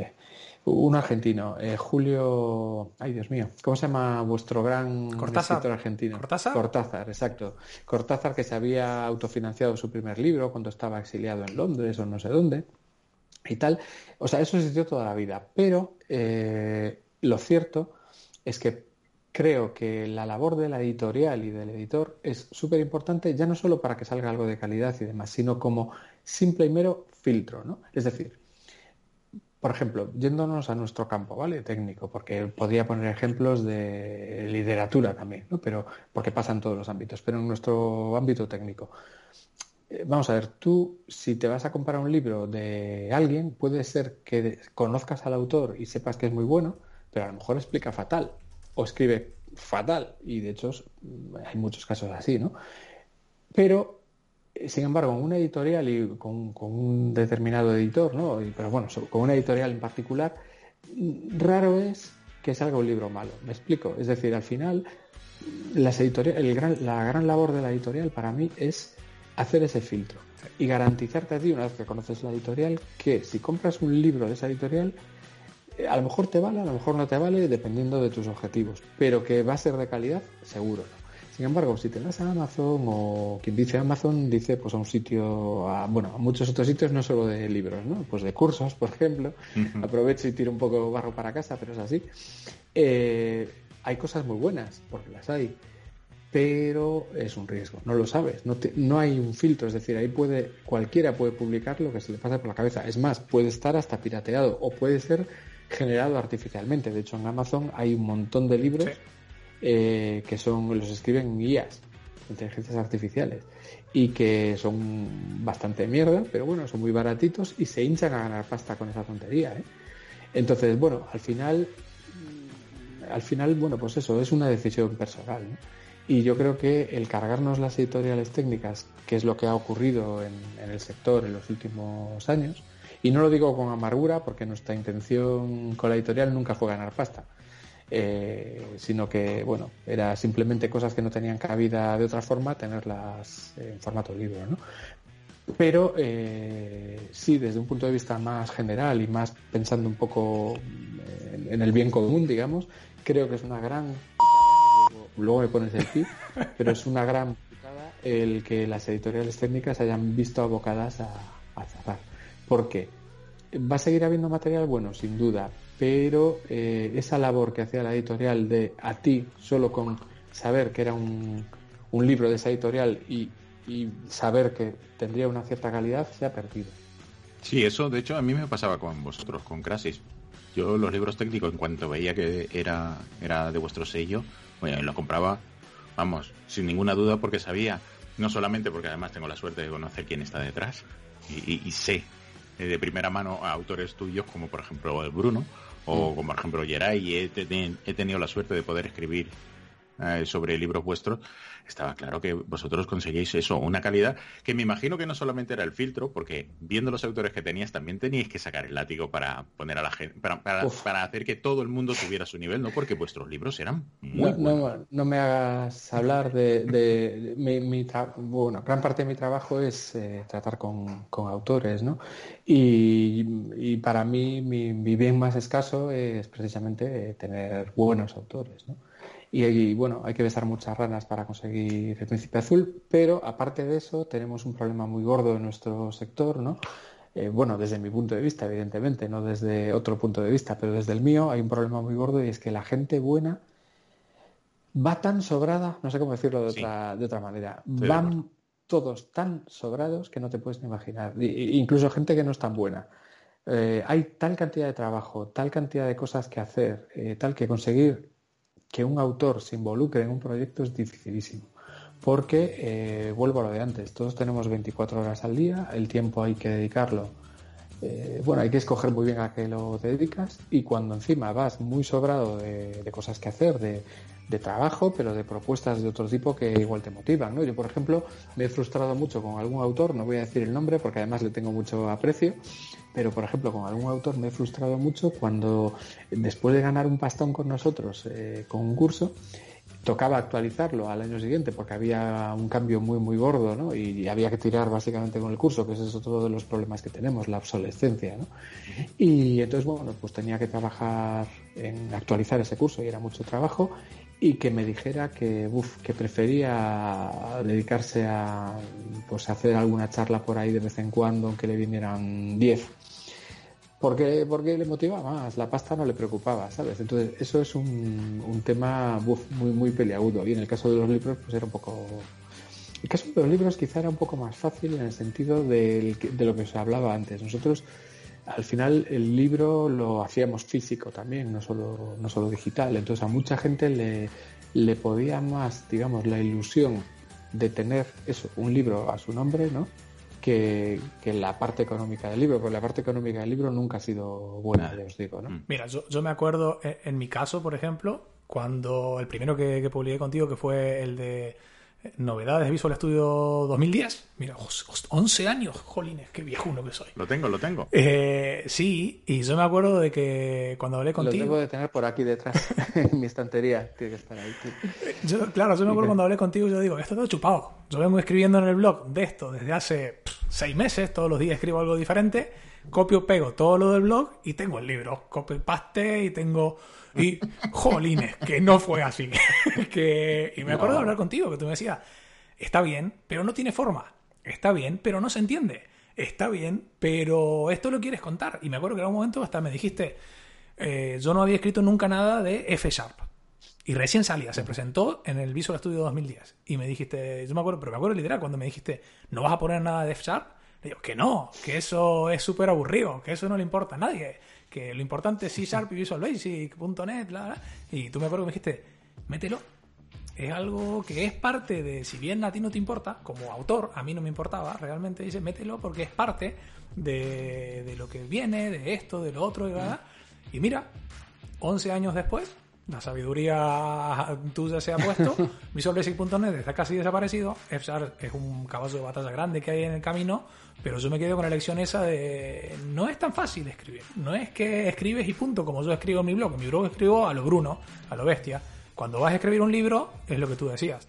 un argentino, Julio, ay Dios mío, ¿cómo se llama vuestro gran escritor argentino? Cortázar, exacto. Cortázar, que se había autofinanciado su primer libro cuando estaba exiliado en Londres o no sé dónde y tal. O sea, eso existió toda la vida, pero lo cierto es que creo que la labor de la editorial y del editor es súper importante, ya no solo para que salga algo de calidad y demás, sino como simple y mero filtro, ¿no? Es decir, por ejemplo, yéndonos a nuestro campo, ¿vale? Técnico, porque podría poner ejemplos de literatura también, ¿no? Pero porque pasa en todos los ámbitos, pero en nuestro ámbito técnico. Vamos a ver, tú, si te vas a comprar un libro de alguien, puede ser que conozcas al autor y sepas que es muy bueno, pero a lo mejor explica fatal o escribe fatal, y de hecho hay muchos casos así, ¿no? Pero, sin embargo, en una editorial y con un determinado editor, ¿no? Pero bueno, con una editorial en particular, raro es que salga un libro malo. ¿Me explico? Es decir, al final, la gran labor de la editorial para mí es hacer ese filtro y garantizarte a ti, una vez que conoces la editorial, que si compras un libro de esa editorial, a lo mejor te vale, a lo mejor no te vale, dependiendo de tus objetivos, pero que va a ser de calidad, seguro, ¿no? Sin embargo, si te vas a Amazon, o quien dice Amazon dice pues a un sitio, a muchos otros sitios, no solo de libros, ¿no? Pues de cursos, por ejemplo. Aprovecho y tiro un poco barro para casa, pero es así. Hay cosas muy buenas, porque las hay, pero es un riesgo, no lo sabes, no hay un filtro, es decir, ahí cualquiera puede publicar lo que se le pasa por la cabeza. Es más, puede estar hasta pirateado o puede ser generado artificialmente. De hecho, en Amazon hay un montón de libros que los escriben IAs, inteligencias artificiales, y que son bastante mierda, pero bueno, son muy baratitos y se hinchan a ganar pasta con esa tontería, ¿eh? Entonces, bueno, al final, bueno, pues eso, es una decisión personal, ¿no? Y yo creo que el cargarnos las editoriales técnicas, que es lo que ha ocurrido en el sector en los últimos años, y no lo digo con amargura, porque nuestra intención con la editorial nunca fue ganar pasta, sino que, bueno, era simplemente cosas que no tenían cabida de otra forma, tenerlas en formato libro, ¿no? Pero sí, desde un punto de vista más general y más pensando un poco en el bien común, digamos, creo que es una gran... Luego me pones el pi, pero es una gran putada el que las editoriales técnicas hayan visto abocadas a cerrar. ¿Por qué? ¿Va a seguir habiendo material? Bueno, sin duda, pero esa labor que hacía la editorial de a ti, solo con saber que era un libro de esa editorial y saber que tendría una cierta calidad, se ha perdido. Sí, eso de hecho a mí me pasaba con vosotros, con Crasis. Yo los libros técnicos, en cuanto veía que era de vuestro sello, bueno, lo compraba, vamos, sin ninguna duda, porque sabía, no solamente porque además tengo la suerte de conocer quién está detrás y sé de primera mano a autores tuyos como por ejemplo el Bruno o como por ejemplo Geray, y he tenido la suerte de poder escribir sobre libros vuestros. Estaba claro que vosotros conseguíais eso, una calidad que me imagino que no solamente era el filtro, porque viendo los autores que teníais también teníais que sacar el látigo para poner a la gente, para hacer que todo el mundo tuviera su nivel, ¿no? Porque vuestros libros eran muy buenos. No me hagas hablar de bueno, gran parte de mi trabajo es tratar con autores, ¿no? Y para mí mi bien más escaso es precisamente tener buenos autores, ¿no? Y bueno, hay que besar muchas ranas para conseguir El Príncipe Azul, pero aparte de eso tenemos un problema muy gordo en nuestro sector, ¿no? Bueno, desde mi punto de vista, evidentemente, no desde otro punto de vista, pero desde el mío hay un problema muy gordo, y es que la gente buena va tan sobrada, no sé cómo decirlo de otra manera, van todos tan sobrados que no te puedes ni imaginar, incluso gente que no es tan buena. Hay tal cantidad de trabajo, tal cantidad de cosas que hacer, tal que conseguir que un autor se involucre en un proyecto es dificilísimo, porque vuelvo a lo de antes, todos tenemos 24 horas al día, el tiempo hay que dedicarlo, bueno, hay que escoger muy bien a qué lo dedicas, y cuando encima vas muy sobrado de cosas que hacer, de trabajo, pero de propuestas de otro tipo que igual te motivan, ¿no? Yo, por ejemplo, me he frustrado mucho con algún autor, no voy a decir el nombre porque además le tengo mucho aprecio, pero por ejemplo con algún autor me he frustrado mucho cuando después de ganar un pastón con nosotros con un curso, tocaba actualizarlo al año siguiente porque había un cambio muy muy gordo, ¿no? Y había que tirar básicamente con el curso, que ese es otro de los problemas que tenemos, la obsolescencia, ¿no? Y entonces, bueno, pues tenía que trabajar en actualizar ese curso y era mucho trabajo, y que me dijera que prefería dedicarse a pues hacer alguna charla por ahí de vez en cuando, aunque le vinieran 10. Porque le motivaba más, la pasta no le preocupaba, ¿sabes? Entonces eso es un tema muy muy peliagudo, y en el caso de los libros pues era un poco... El caso de los libros quizá era un poco más fácil en el sentido de lo que os hablaba antes. Nosotros al final el libro lo hacíamos físico también, no solo digital, entonces a mucha gente le podía más, digamos, la ilusión de tener eso, un libro a su nombre, ¿no? Que la parte económica del libro, porque la parte económica del libro nunca ha sido buena, ya os digo, ¿no? Mira, yo me acuerdo, en mi caso, por ejemplo, cuando el primero que publiqué contigo, que fue el de Novedades Visual Studio 2010, mira, 11 años, jolines, qué viejuno que soy. Lo tengo. Sí, y yo me acuerdo de que cuando hablé contigo... Lo debo de tener por aquí detrás, en mi estantería, tiene que estar ahí. Yo me acuerdo cuando hablé contigo, yo digo, esto está chupado. Yo vengo escribiendo en el blog de esto desde hace 6 meses, todos los días escribo algo diferente. copio, pego todo lo del blog y tengo el libro. Copio, paste y tengo... Y, jolines, que no fue así. Y me acuerdo de hablar contigo, que tú me decías, está bien, pero no tiene forma. Está bien, pero no se entiende. Está bien, pero esto lo quieres contar. Y me acuerdo que en algún momento hasta me dijiste, yo no había escrito nunca nada de F#. Y recién salía, se presentó en el Visual Studio 2010. Y me dijiste, yo me acuerdo, pero me acuerdo literal cuando me dijiste, ¿no vas a poner nada de F#? Le digo, que no, que eso es súper aburrido, que eso no le importa a nadie, que lo importante es C# y Visual Basic, .NET, bla, bla. Y tú me acuerdo que me dijiste, mételo. Es algo que es parte de, si bien a ti no te importa, como autor, a mí no me importaba, realmente dice, mételo porque es parte de lo que viene, de esto, de lo otro, bla. Y mira, 11 años después, la sabiduría tuya se ha puesto, Visual Basic.net está casi desaparecido, F# es un caballo de batalla grande que hay en el camino, pero yo me quedo con la lección esa de no es tan fácil escribir, no es que escribes y punto, como yo escribo en mi blog escribo a lo Bruno, a lo bestia. Cuando vas a escribir un libro, es lo que tú decías.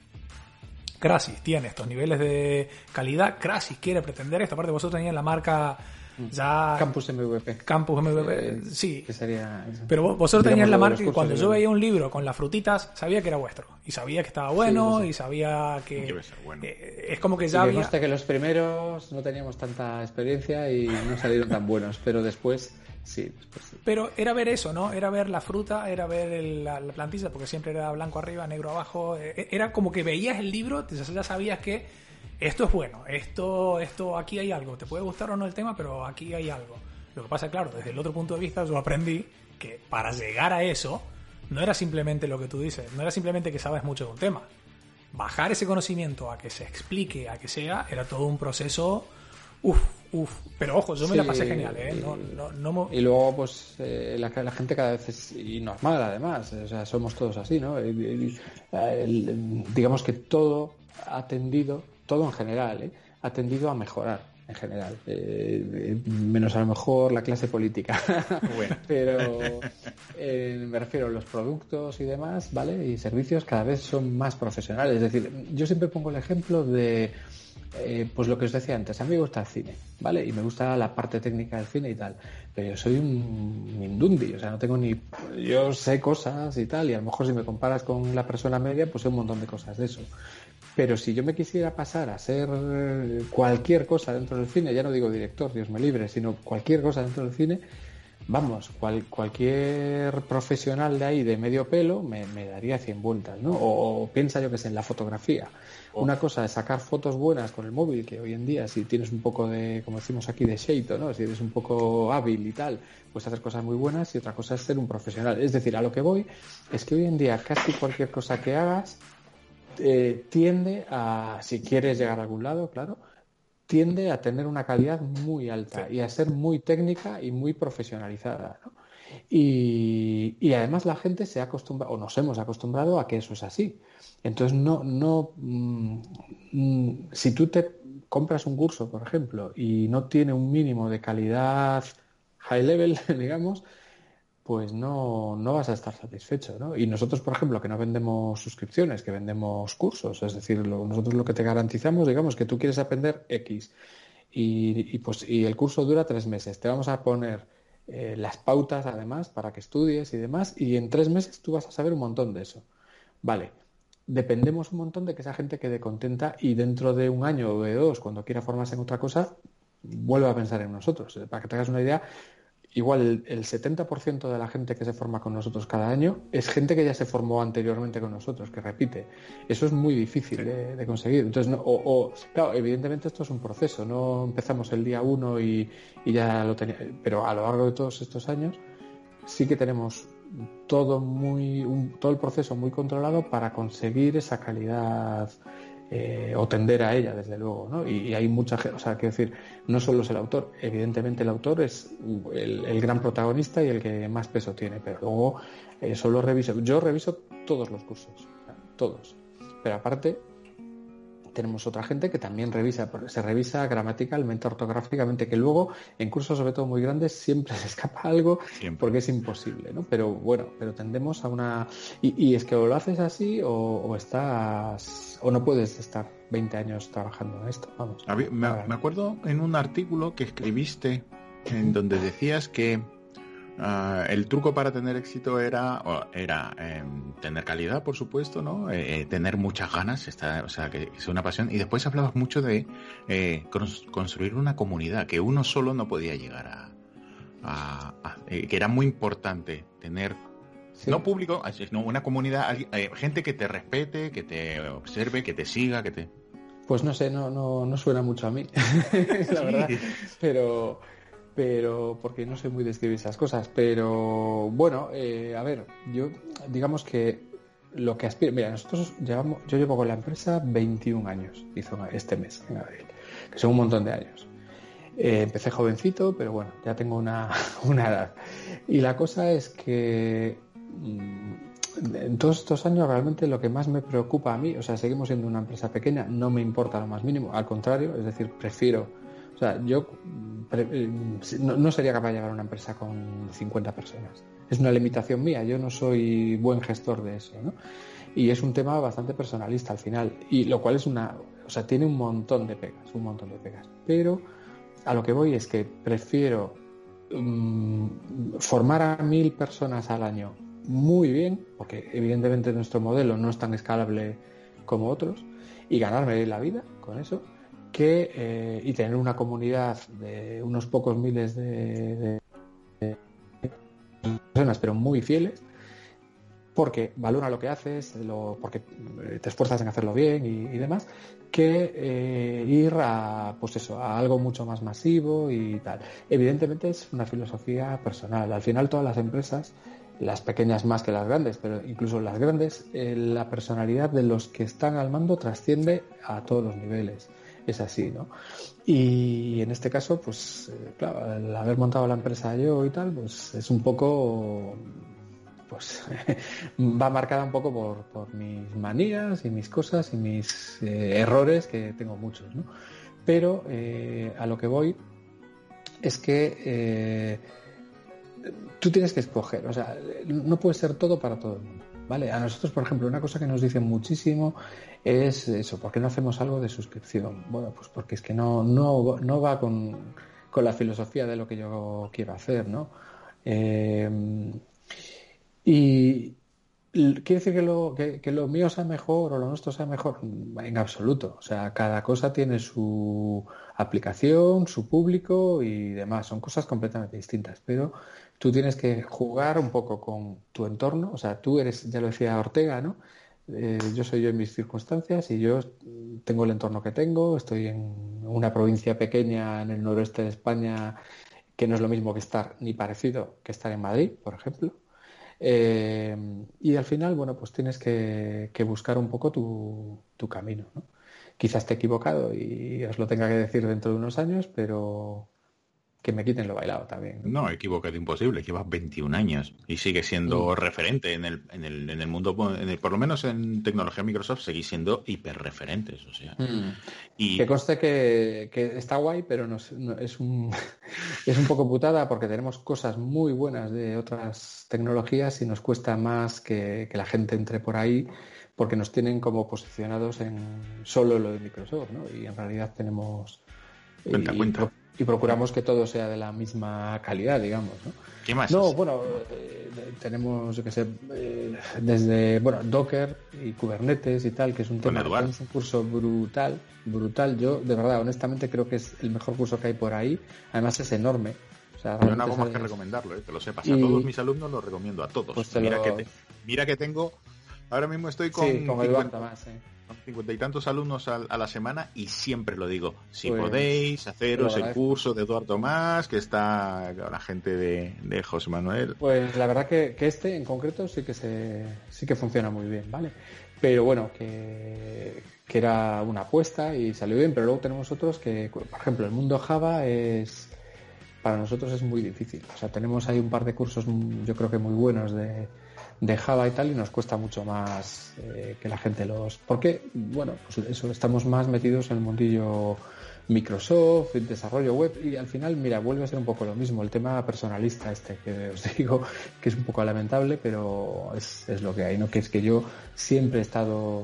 Crasis tiene estos niveles de calidad, Crasis quiere pretender esto, aparte vosotros teníais la marca ya... Campus MVP. Campus MVP, sí. Que sería, pero vosotros teníais la marca que cuando yo veía un libro con las frutitas, sabía que era vuestro. Y sabía que estaba bueno, sí. Y sabía que... Debe ser bueno. Es como que ya había... que los primeros no teníamos tanta experiencia y no salieron tan buenos, pero después... Sí. Pero era ver eso, ¿no? Era ver la fruta, era ver la plantilla, porque siempre era blanco arriba, negro abajo. Era como que veías el libro, ya sabías que esto es bueno, esto aquí hay algo. Te puede gustar o no el tema, pero aquí hay algo. Lo que pasa, claro, desde el otro punto de vista yo aprendí que para llegar a eso no era simplemente lo que tú dices, no era simplemente que sabes mucho de un tema. Bajar ese conocimiento a que se explique, a que sea, era todo un proceso... Pero ojo, yo me la pasé genial, ¿eh? Y luego, pues, la gente cada vez es normal, además. O sea, somos todos así, ¿no? Digamos que todo ha tendido, todo en general, ha tendido a mejorar, en general. Menos a lo mejor la clase política. Bueno. Pero me refiero a los productos y demás, ¿vale? Y servicios cada vez son más profesionales. Es decir, yo siempre pongo el ejemplo de... pues lo que os decía antes, a mí me gusta el cine, ¿vale? Y me gusta la parte técnica del cine y tal, pero yo soy un mindundi, o sea, no tengo ni... Yo sé cosas y tal, y a lo mejor si me comparas con la persona media, pues sé un montón de cosas de eso. Pero si yo me quisiera pasar a ser cualquier cosa dentro del cine, ya no digo director, Dios me libre, sino cualquier cosa dentro del cine, vamos, cualquier profesional de ahí de medio pelo me daría 100 vueltas, ¿no? O piensa yo que sé, en la fotografía. Una cosa es sacar fotos buenas con el móvil, que hoy en día si tienes un poco de, como decimos aquí, de xeito, ¿no? Si eres un poco hábil y tal, puedes hacer cosas muy buenas, y otra cosa es ser un profesional. Es decir, a lo que voy es que hoy en día casi cualquier cosa que hagas tiende a, si quieres llegar a algún lado, claro, tiende a tener una calidad muy alta y a ser muy técnica y muy profesionalizada, ¿no? Y además la gente se acostumbra, o nos hemos acostumbrado a que eso es así. Entonces si tú te compras un curso, por ejemplo, y no tiene un mínimo de calidad high level, digamos, pues no vas a estar satisfecho, ¿no? Y nosotros, por ejemplo, que no vendemos suscripciones, que vendemos cursos, es decir, nosotros lo que te garantizamos, digamos, que tú quieres aprender X y el curso dura 3 meses. Te vamos a poner las pautas, además, para que estudies y demás, y en 3 meses tú vas a saber un montón de eso. Vale, dependemos un montón de que esa gente quede contenta y dentro de 1 año o de 2, cuando quiera formarse en otra cosa, vuelva a pensar en nosotros. Para que te hagas una idea, igual el 70% de la gente que se forma con nosotros cada año es gente que ya se formó anteriormente con nosotros, que repite. Eso es muy difícil de conseguir. Entonces, claro, evidentemente esto es un proceso. No empezamos el día 1 y ya lo tenía. Pero a lo largo de todos estos años sí que tenemos todo el proceso muy controlado para conseguir esa calidad o tender a ella, desde luego, ¿no? Y hay mucha gente, o sea, quiero decir, no solo es el autor, evidentemente el autor es el gran protagonista y el que más peso tiene, pero luego yo reviso todos los cursos, todos, pero aparte tenemos otra gente que también se revisa gramaticalmente, ortográficamente, que luego en cursos sobre todo muy grandes siempre se escapa algo, porque es imposible, ¿no? Pero bueno, tendemos a una... Y es que o lo haces así o estás... o no puedes estar 20 años trabajando en esto, vamos. Me acuerdo en un artículo que escribiste en donde decías que el truco para tener éxito era tener calidad, por supuesto, ¿no? Tener muchas ganas, o sea, que es una pasión. Y después hablabas mucho de construir una comunidad, que uno solo no podía llegar que era muy importante tener, no público, sino una comunidad, gente que te respete, que te observe, que te siga, que te... Pues no sé, no suena mucho a mí, la verdad, pero porque no sé muy describir esas cosas, pero bueno, a ver, yo digamos que lo que aspiro, mira, yo llevo con la empresa 21 años, hizo este mes, en abril, que son un montón de años. Empecé jovencito, pero bueno, ya tengo una edad. Y la cosa es que en todos estos años realmente lo que más me preocupa a mí, o sea, seguimos siendo una empresa pequeña, no me importa lo más mínimo, al contrario, es decir, prefiero, o sea, yo no sería capaz de llevar una empresa con 50 personas. Es una limitación mía, yo no soy buen gestor de eso, ¿no? Y es un tema bastante personalista al final, y lo cual tiene un montón de pegas, pero a lo que voy es que prefiero formar a 1000 personas al año muy bien, porque evidentemente nuestro modelo no es tan escalable como otros, y ganarme la vida con eso, y tener una comunidad de unos pocos miles de personas, pero muy fieles, porque valora lo que haces, porque te esfuerzas en hacerlo bien y demás, que ir a algo mucho más masivo y tal. Evidentemente es una filosofía personal. Al final todas las empresas, las pequeñas más que las grandes, pero incluso las grandes, la personalidad de los que están al mando trasciende a todos los niveles. Es así, ¿no? Y en este caso, pues claro, al haber montado la empresa yo y tal, pues es un poco... pues va marcada un poco por mis manías y mis cosas y mis errores, que tengo muchos, ¿no? Pero a lo que voy es que tú tienes que escoger, o sea, no puede ser todo para todo el mundo, ¿vale? A nosotros, por ejemplo, una cosa que nos dicen muchísimo es eso: ¿por qué no hacemos algo de suscripción? Bueno, pues porque es que no va con la filosofía de lo que yo quiero hacer, ¿no? Y ¿quiere decir que lo mío sea mejor o lo nuestro sea mejor? En absoluto. O sea, cada cosa tiene su aplicación, su público y demás. Son cosas completamente distintas. Pero tú tienes que jugar un poco con tu entorno. O sea, tú eres, ya lo decía Ortega, ¿no? Yo soy yo en mis circunstancias y yo tengo el entorno que tengo. Estoy en una provincia pequeña en el noroeste de España, que no es lo mismo que estar, ni parecido, que estar en Madrid, por ejemplo. Y al final, bueno, pues tienes que buscar un poco tu camino, ¿no? Quizás esté equivocado y os lo tenga que decir dentro de unos años, pero que me quiten lo bailado también, ¿no? No, equivocado imposible. Llevas 21 años y sigues siendo referente en el mundo, por lo menos en tecnología Microsoft, seguís siendo hiperreferentes, o sea. Y que conste que está guay, pero es un poco putada, porque tenemos cosas muy buenas de otras tecnologías y nos cuesta más que la gente entre por ahí, porque nos tienen como posicionados en solo lo de Microsoft, ¿no? Y en realidad tenemos... Cuenta. Y procuramos que todo sea de la misma calidad, digamos, ¿no? ¿Qué más? No, bueno, tenemos, yo qué sé, desde, Docker y Kubernetes y tal, que es un tema, es un curso brutal. Yo, de verdad, honestamente, creo que es el mejor curso que hay por ahí. Además, es enorme. O sea, yo no hago más que recomendarlo, que lo sepas. A todos mis alumnos lo recomiendo, a todos. Pues mira que tengo... Ahora mismo estoy con 50 y tantos alumnos a la semana y siempre lo digo. Si podéis, haceros el curso de Eduardo Mas, que está la gente de José Manuel. Pues la verdad que este en concreto sí que funciona muy bien, ¿vale? Pero bueno, que era una apuesta y salió bien, pero luego tenemos otros que, por ejemplo, el mundo Java para nosotros es muy difícil. O sea, tenemos ahí un par de cursos, yo creo que muy buenos de Java y tal, y nos cuesta mucho más que la gente porque, bueno, pues eso, estamos más metidos en el mundillo Microsoft, el desarrollo web, y al final, mira, vuelve a ser un poco lo mismo, el tema personalista que os digo, que es un poco lamentable, pero es lo que hay, ¿no? Que es que yo siempre he estado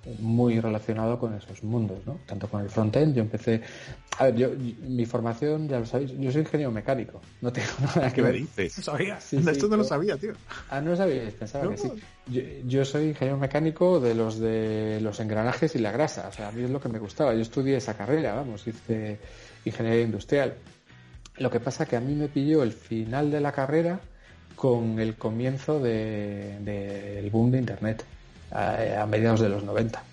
muy relacionado con esos mundos, ¿no? Tanto con el frontend, yo empecé... A ver, mi formación, ya lo sabéis, yo soy ingeniero mecánico, no tengo nada que ver. ¿Qué me dices? ¿No sabías? Sí, Esto no lo sabía, tío. Ah, no lo sabíais, pensaba No. que sí. Yo soy ingeniero mecánico de los engranajes y la grasa, o sea, a mí es lo que me gustaba. Yo estudié esa carrera, vamos, hice ingeniería industrial. Lo que pasa que a mí me pilló el final de la carrera con el comienzo del boom de Internet, a mediados de los 90.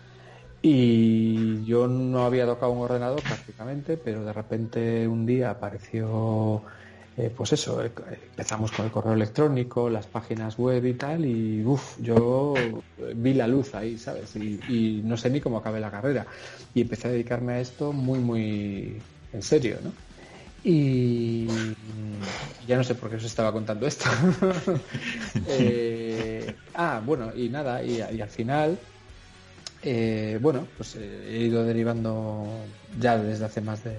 Y yo no había tocado un ordenador prácticamente, pero de repente un día apareció, pues eso, empezamos con el correo electrónico, las páginas web y tal, y yo vi la luz ahí, ¿sabes? Y no sé ni cómo acabé la carrera. Y empecé a dedicarme a esto muy, muy en serio, ¿no? Y ya no sé por qué os estaba contando esto. Bueno, y nada, y al final, pues he ido derivando ya desde hace más de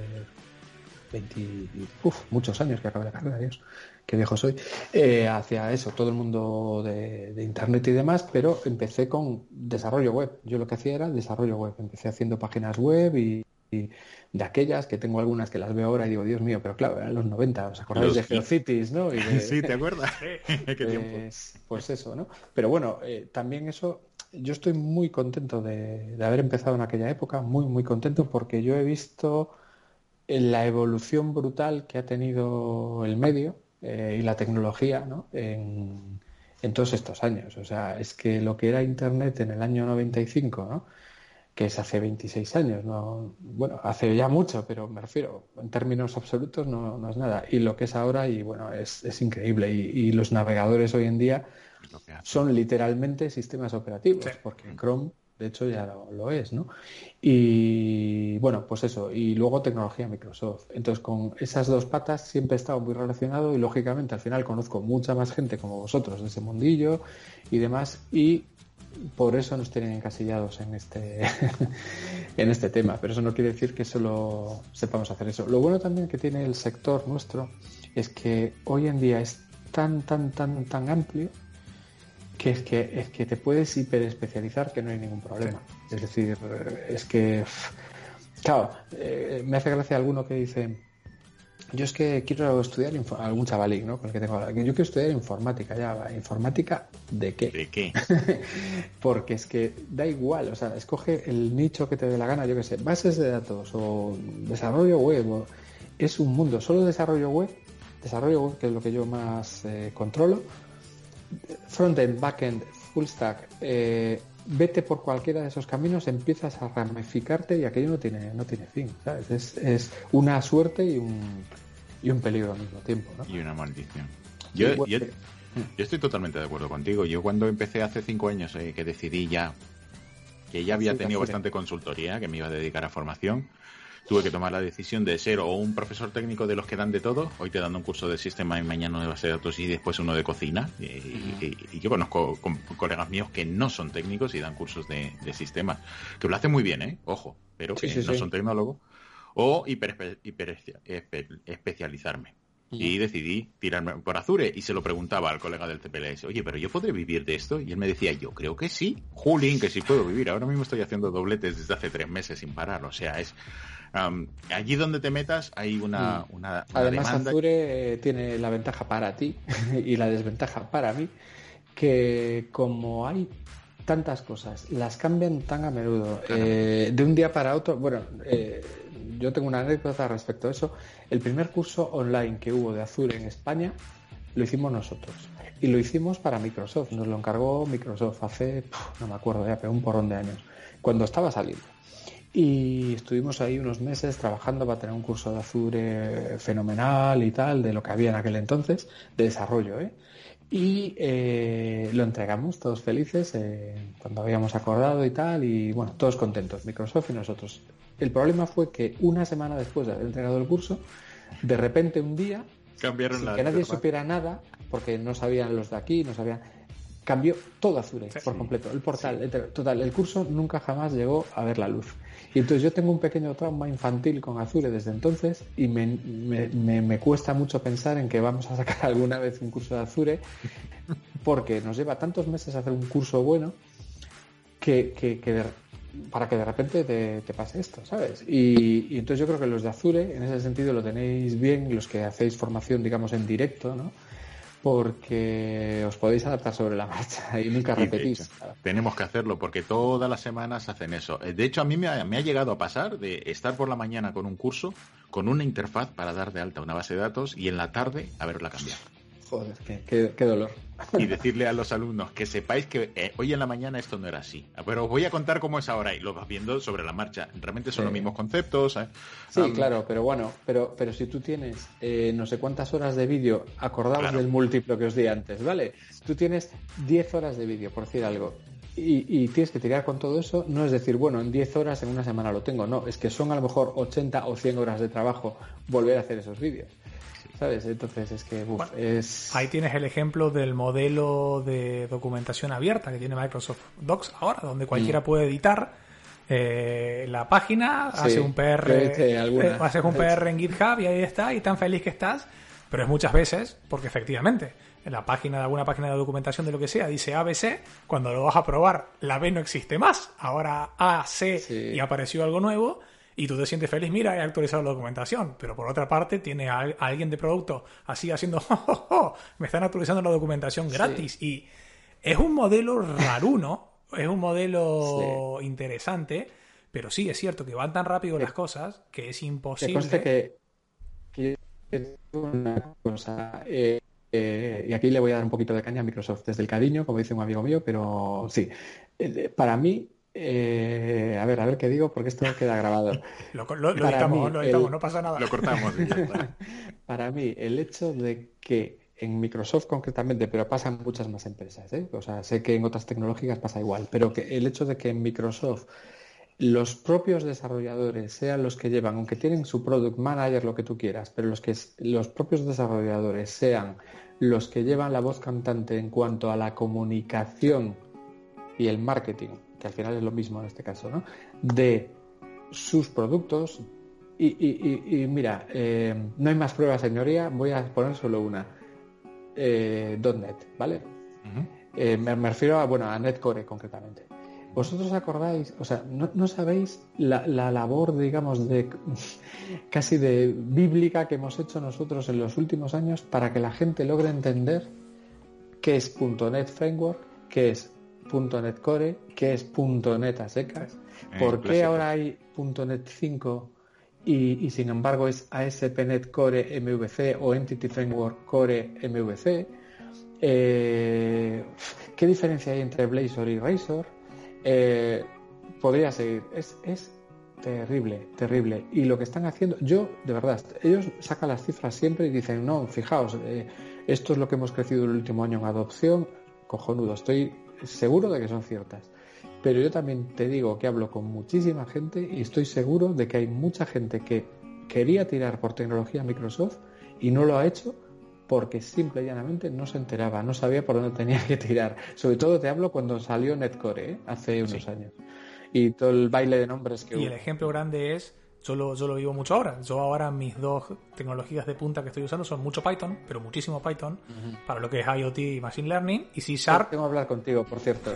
20, muchos años que acabé la carrera, Dios, qué viejo soy, hacia eso, todo el mundo de Internet y demás, pero empecé con desarrollo web. Yo lo que hacía era desarrollo web. Empecé haciendo páginas web y de aquellas que tengo algunas que las veo ahora y digo, Dios mío, pero claro, eran los 90, ¿os acordáis de GeoCities, no? Y Sí, ¿te acuerdas? ¿Qué tiempo? Pues eso, ¿no? Pero bueno, también eso, yo estoy muy contento de haber empezado en aquella época, muy, muy contento, porque yo he visto la evolución brutal que ha tenido el medio y la tecnología, ¿no? En todos estos años. O sea, es que lo que era Internet en el año 95, ¿no? Que es hace 26 años, ¿no? Bueno, hace ya mucho, pero me refiero, en términos absolutos no es nada. Y lo que es ahora, y bueno, es increíble. Y los navegadores hoy en día son literalmente sistemas operativos, sí, porque Chrome, de hecho, ya lo es, ¿no? Y bueno, pues eso. Y luego tecnología Microsoft. Entonces, con esas dos patas siempre he estado muy relacionado y, lógicamente, al final conozco mucha más gente como vosotros de ese mundillo y demás. Y por eso nos tienen encasillados en este tema, pero eso no quiere decir que solo sepamos hacer eso. Lo bueno también que tiene el sector nuestro es que hoy en día es tan amplio que es que te puedes hiperespecializar, que no hay ningún problema. Sí. Es decir, es que claro, me hace gracia alguno que dice: yo es que quiero estudiar algún chavalín, ¿no? Con el que tengo ahora. Yo quiero estudiar informática, ya. ¿Informática de qué? ¿De qué? Porque es que da igual, o sea, escoge el nicho que te dé la gana, yo qué sé, bases de datos o desarrollo web. Es un mundo, solo desarrollo web, que es lo que yo más controlo. Frontend, backend, full stack, vete por cualquiera de esos caminos, empiezas a ramificarte y aquello no tiene fin, ¿sabes? Es una suerte y un peligro al mismo tiempo, ¿no? Y una maldición. Yo estoy totalmente de acuerdo contigo. Yo cuando empecé hace 5 años, que decidí que ya había tenido bastante consultoría, que me iba a dedicar a formación, tuve que tomar la decisión de ser o un profesor técnico de los que dan de todo, hoy te dan un curso de sistema y mañana de base de datos y después uno de cocina, y yo conozco colegas míos que no son técnicos y dan cursos de sistemas, que lo hacen muy bien, ojo, pero no son tecnólogos, o especializarme. Y decidí tirarme por Azure y se lo preguntaba al colega del CPLS, oye, pero ¿yo podré vivir de esto? Y él me decía, yo creo que sí, Julín, que sí puedo vivir. Ahora mismo estoy haciendo dobletes desde hace 3 meses sin parar, o sea, es... allí donde te metas hay una además demanda. Azure tiene la ventaja para ti y la desventaja para mí, que como hay tantas cosas, las cambian tan a menudo, de un día para otro. Bueno, yo tengo una anécdota respecto a eso. El primer curso online que hubo de Azure en España lo hicimos nosotros y lo hicimos para Microsoft, nos lo encargó Microsoft hace, no me acuerdo ya, pero un porrón de años, cuando estaba saliendo. Y estuvimos ahí unos meses trabajando para tener un curso de Azure fenomenal y tal, de lo que había en aquel entonces, de desarrollo, y lo entregamos todos felices cuando habíamos acordado y tal, y bueno, todos contentos, Microsoft y nosotros. El problema fue que una semana después de haber entregado el curso, de repente un día, cambiaron sin que nadie supiera nada, porque no sabían los de aquí, cambió todo Azure por completo, el portal, total, el curso nunca jamás llegó a ver la luz. Y entonces yo tengo un pequeño trauma infantil con Azure desde entonces y me cuesta mucho pensar en que vamos a sacar alguna vez un curso de Azure, porque nos lleva tantos meses hacer un curso bueno para que de repente te pase esto, ¿sabes? Y entonces yo creo que los de Azure, en ese sentido, lo tenéis bien, los que hacéis formación, digamos, en directo, ¿no? Porque os podéis adaptar sobre la marcha y nunca repetís. Hecho, tenemos que hacerlo porque todas las semanas hacen eso. De hecho, a mí me ha llegado a pasar de estar por la mañana con un curso, con una interfaz para dar de alta una base de datos y en la tarde haberla cambiado. Joder, qué dolor. Y decirle a los alumnos que sepáis que hoy en la mañana esto no era así. Pero os voy a contar cómo es ahora y lo vas viendo sobre la marcha. Realmente son los mismos conceptos. Sí, claro, pero bueno, pero si tú tienes no sé cuántas horas de vídeo, acordaos del múltiplo que os di antes, ¿vale? Tú tienes 10 horas de vídeo, por decir algo, y tienes que tirar con todo eso. No es decir, bueno, en 10 horas en una semana lo tengo, no, es que son a lo mejor 80 o 100 horas de trabajo volver a hacer esos vídeos. ¿Sabes? Entonces es que ahí tienes el ejemplo del modelo de documentación abierta que tiene Microsoft Docs ahora, donde cualquiera puede editar la página, hace un PR, haces un PR en GitHub y ahí está, y tan feliz que estás. Pero es muchas veces, porque efectivamente en la página de alguna página de documentación de lo que sea dice ABC, cuando lo vas a probar la B no existe más, ahora A, C y apareció algo nuevo. Y tú te sientes feliz, mira, he actualizado la documentación. Pero por otra parte, tiene a alguien de producto así haciendo, me están actualizando la documentación gratis. Y es un modelo raruno, es un modelo interesante, pero sí, es cierto que van tan rápido las cosas que es imposible. Que conste que una cosa, y aquí le voy a dar un poquito de caña a Microsoft desde el cariño, como dice un amigo mío, pero sí, para mí, a ver qué digo, porque esto queda grabado. Lo editamos, no pasa nada. Lo cortamos y ya está. Para mí, el hecho de que en Microsoft concretamente, pero pasa en muchas más empresas, o sea, sé que en otras tecnológicas pasa igual, pero que el hecho de que en Microsoft los propios desarrolladores sean los que llevan, aunque tienen su product manager, lo que tú quieras, pero los propios desarrolladores sean los que llevan la voz cantante en cuanto a la comunicación y el marketing, que al final es lo mismo en este caso, ¿no? De sus productos. Y mira, no hay más pruebas, señoría, voy a poner solo una. .NET, ¿vale? Uh-huh. Me refiero a NetCore concretamente. ¿Vosotros acordáis, o sea, no sabéis la labor, digamos, de casi de bíblica que hemos hecho nosotros en los últimos años para que la gente logre entender qué es .NET Framework, qué es .NET Core, qué es .NET a secas, por qué ahora hay .NET 5 y sin embargo es ASP.NET Core MVC o Entity Framework Core MVC? ¿Qué diferencia hay entre Blazor y Razor? Podría seguir. Es terrible. Y lo que están haciendo, yo, de verdad, ellos sacan las cifras siempre y dicen, no, fijaos, esto es lo que hemos crecido el último año en adopción, cojonudo, estoy seguro de que son ciertas. Pero yo también te digo que hablo con muchísima gente y estoy seguro de que hay mucha gente que quería tirar por tecnología Microsoft y no lo ha hecho porque simple y llanamente no se enteraba, no sabía por dónde tenía que tirar. Sobre todo te hablo cuando salió NetCore, hace unos años. Y todo el baile de nombres que hubo. Y el ejemplo grande es, yo lo vivo mucho ahora. Yo ahora mis dos tecnologías de punta que estoy usando son mucho Python, pero muchísimo Python, para lo que es IoT y Machine Learning, y C#. Tengo que hablar contigo, por cierto.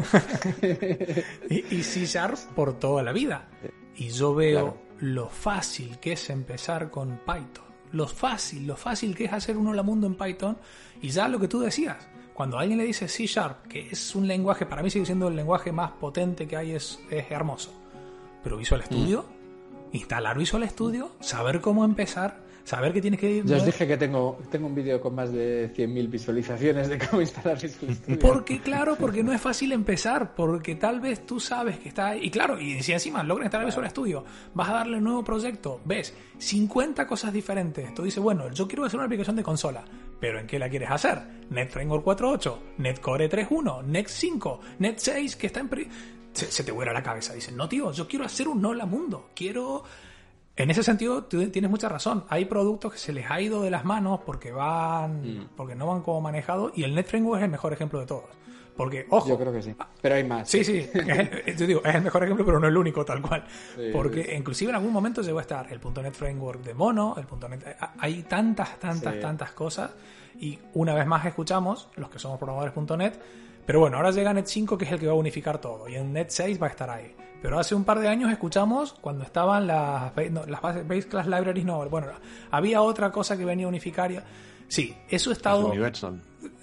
y C# por toda la vida. Y yo veo lo fácil que es empezar con Python. Lo fácil que es hacer un hola mundo en Python. Y ya lo que tú decías, cuando alguien le dice C#, que es un lenguaje, para mí sigue siendo el lenguaje más potente que hay, es hermoso. Pero Visual Studio, instalar Visual Studio, saber cómo empezar, saber que tienes que ir... Yo os dije que tengo un vídeo con más de 100.000 visualizaciones de cómo instalar Visual Studio. Porque no es fácil empezar, porque tal vez tú sabes que está ahí. Y claro, y si encima logras instalar Visual Studio, vas a darle un nuevo proyecto, ves 50 cosas diferentes. Tú dices, bueno, yo quiero hacer una aplicación de consola, pero ¿en qué la quieres hacer? Net Framework 4.8, Net Core 3.1, Net 5, Net 6, que está en... Se te vuela la cabeza. Dices, no, tío, yo quiero hacer un hola mundo. En ese sentido, tú tienes mucha razón. Hay productos que se les ha ido de las manos porque no van como manejados, y el Net Framework es el mejor ejemplo de todos. Porque, ojo... Yo creo que sí. Pero hay más. Sí. Yo digo, es el mejor ejemplo, pero no el único, tal cual. Porque inclusive en algún momento llegó a estar el .NET Framework de Mono, el .NET... Hay tantas cosas. Y una vez más escuchamos, los que somos programadores .NET, Pero bueno, ahora llega Net 5, que es el que va a unificar todo, y en Net 6 va a estar ahí. Pero hace un par de años escuchamos cuando estaban las Base Class Libraries, no, bueno, había otra cosa que venía a unificar. Sí, eso ha estado... Universal.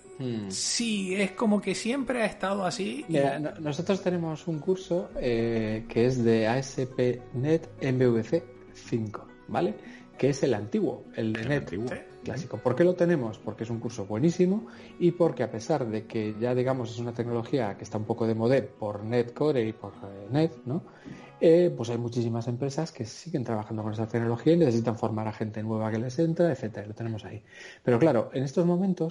Sí, es como que siempre ha estado así. Mira, nosotros tenemos un curso que es de ASP.NET MVC 5, ¿vale? Que es el antiguo, el de Net clásico. ¿Por qué lo tenemos? Porque es un curso buenísimo y porque a pesar de que ya digamos es una tecnología que está un poco de moda por Net Core y por Net, ¿no? Pues hay muchísimas empresas que siguen trabajando con esa tecnología y necesitan formar a gente nueva que les entra, etcétera. Lo tenemos ahí. Pero claro, en estos momentos,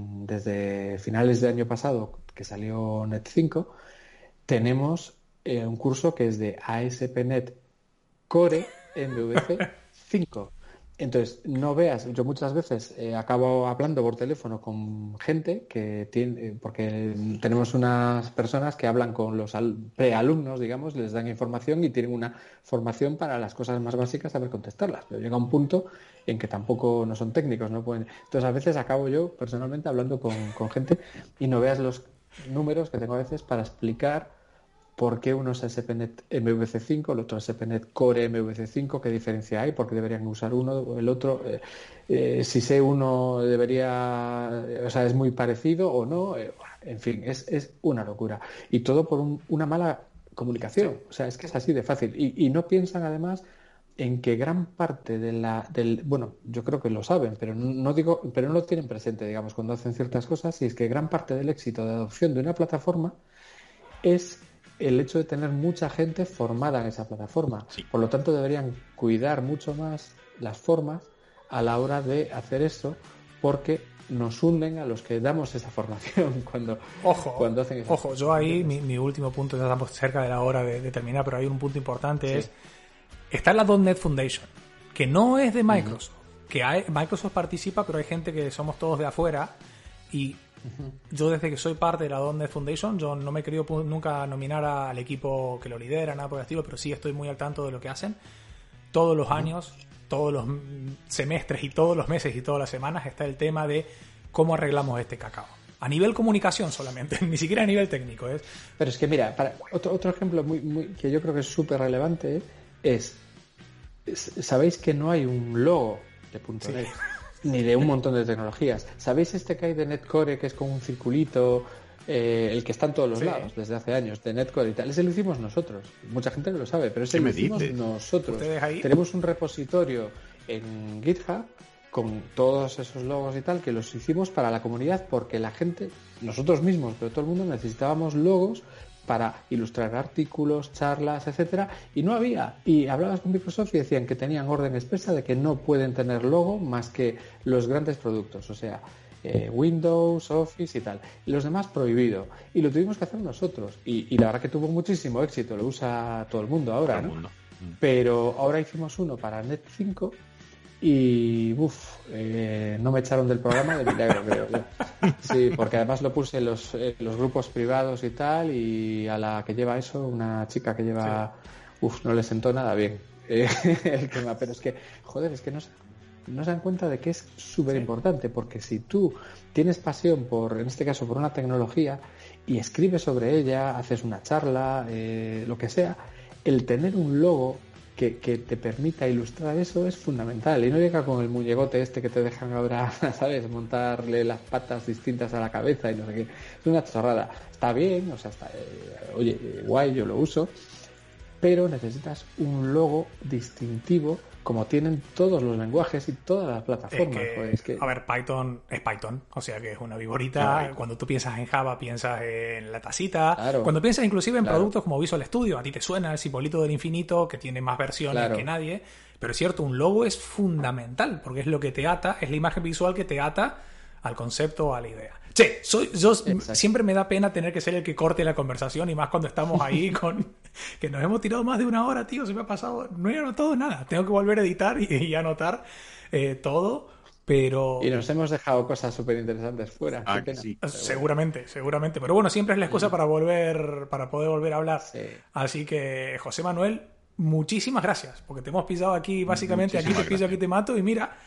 desde finales del año pasado que salió Net 5, tenemos un curso que es de ASP.NET Core MVC 5. Entonces, no veas, yo muchas veces acabo hablando por teléfono con gente que tiene, porque tenemos unas personas que hablan con los prealumnos, digamos, les dan información y tienen una formación para las cosas más básicas, saber contestarlas. Pero llega un punto en que tampoco no son técnicos, no pueden. Entonces, a veces acabo yo personalmente hablando con gente y no veas los números que tengo a veces para explicar por qué uno es ASP.NET MVC5, el otro es ASP.NET Core MVC5, qué diferencia hay, por qué deberían usar uno o el otro, si sé uno debería, o sea, es muy parecido o no, en fin, es una locura. Y todo por una mala comunicación, o sea, es que es así de fácil. Y no piensan además en que gran parte bueno, yo creo que lo saben, pero no lo tienen presente, digamos, cuando hacen ciertas cosas, y es que gran parte del éxito de adopción de una plataforma es el hecho de tener mucha gente formada en esa plataforma. Sí. Por lo tanto, deberían cuidar mucho más las formas a la hora de hacer eso, porque nos hunden a los que damos esa formación cuando hacen eso. Ojo, yo ahí, mi último punto, ya estamos cerca de la hora de terminar, pero hay un punto importante, es, está la .NET Foundation, que no es de Microsoft, que Microsoft participa, pero hay gente que somos todos de afuera, y yo desde que soy parte de la .NET Foundation, yo no me he querido nunca nominar al equipo que lo lidera, nada por el estilo, pero sí estoy muy al tanto de lo que hacen. Todos los años, todos los semestres y todos los meses y todas las semanas está el tema de cómo arreglamos este cacao. A nivel comunicación solamente, ni siquiera a nivel técnico. Pero es que mira, otro ejemplo que yo creo que es súper relevante es, ¿sabéis que no hay un logo de .NET? Sí. Ni de un montón de tecnologías. ¿Sabéis este que hay de NetCore, que es con un circulito, el que está en todos los lados desde hace años, de NetCore y tal? Ese lo hicimos nosotros. Mucha gente no lo sabe, pero ese lo hicimos nosotros. Tenemos un repositorio en GitHub con todos esos logos y tal, que los hicimos para la comunidad, porque la gente, nosotros mismos, pero todo el mundo, necesitábamos logos para ilustrar artículos, charlas, etcétera, y no había. Y hablabas con Microsoft y decían que tenían orden expresa de que no pueden tener logo más que los grandes productos, o sea, Windows, Office y tal. Y los demás prohibido. Y lo tuvimos que hacer nosotros. Y la verdad que tuvo muchísimo éxito, lo usa todo el mundo ahora, ¿no? Pero ahora hicimos uno para Net 5 y no me echaron del programa de milagro, creo yo. Sí, porque además lo puse en los grupos privados y tal, y a la que lleva eso, una chica que lleva, no le sentó nada bien el tema. Pero es que, joder, es que no se dan cuenta de que es súper importante, porque si tú tienes pasión en este caso por una tecnología, y escribes sobre ella, haces una charla, lo que sea, el tener un logo que te permita ilustrar eso es fundamental. Y no llega con el muñegote este que te dejan ahora, ¿sabes? Montarle las patas distintas a la cabeza y no sé qué. Es una chorrada. Está bien, o sea, oye, guay, yo lo uso, pero necesitas un logo distintivo como tienen todos los lenguajes y todas las plataformas. A ver, Python es Python, o sea que es una viborita. Cuando tú piensas en Java, piensas en la tacita. Claro. Cuando piensas inclusive en productos como Visual Studio, a ti te suena el simbolito del infinito, que tiene más versiones que nadie. Pero es cierto, un logo es fundamental, porque es lo que te ata, es la imagen visual que te ata al concepto o a la idea. Che, siempre me da pena tener que ser el que corte la conversación, y más cuando estamos ahí que nos hemos tirado más de una hora, tío, se me ha pasado, no he anotado nada, tengo que volver a editar y anotar todo, pero... Y nos hemos dejado cosas súper interesantes fuera. Sí. Seguramente, pero bueno, siempre es la excusa para poder volver a hablar. Sí. Así que, José Manuel, muchísimas gracias, porque te hemos pillado aquí, básicamente, aquí te pillo, aquí te mato, y mira...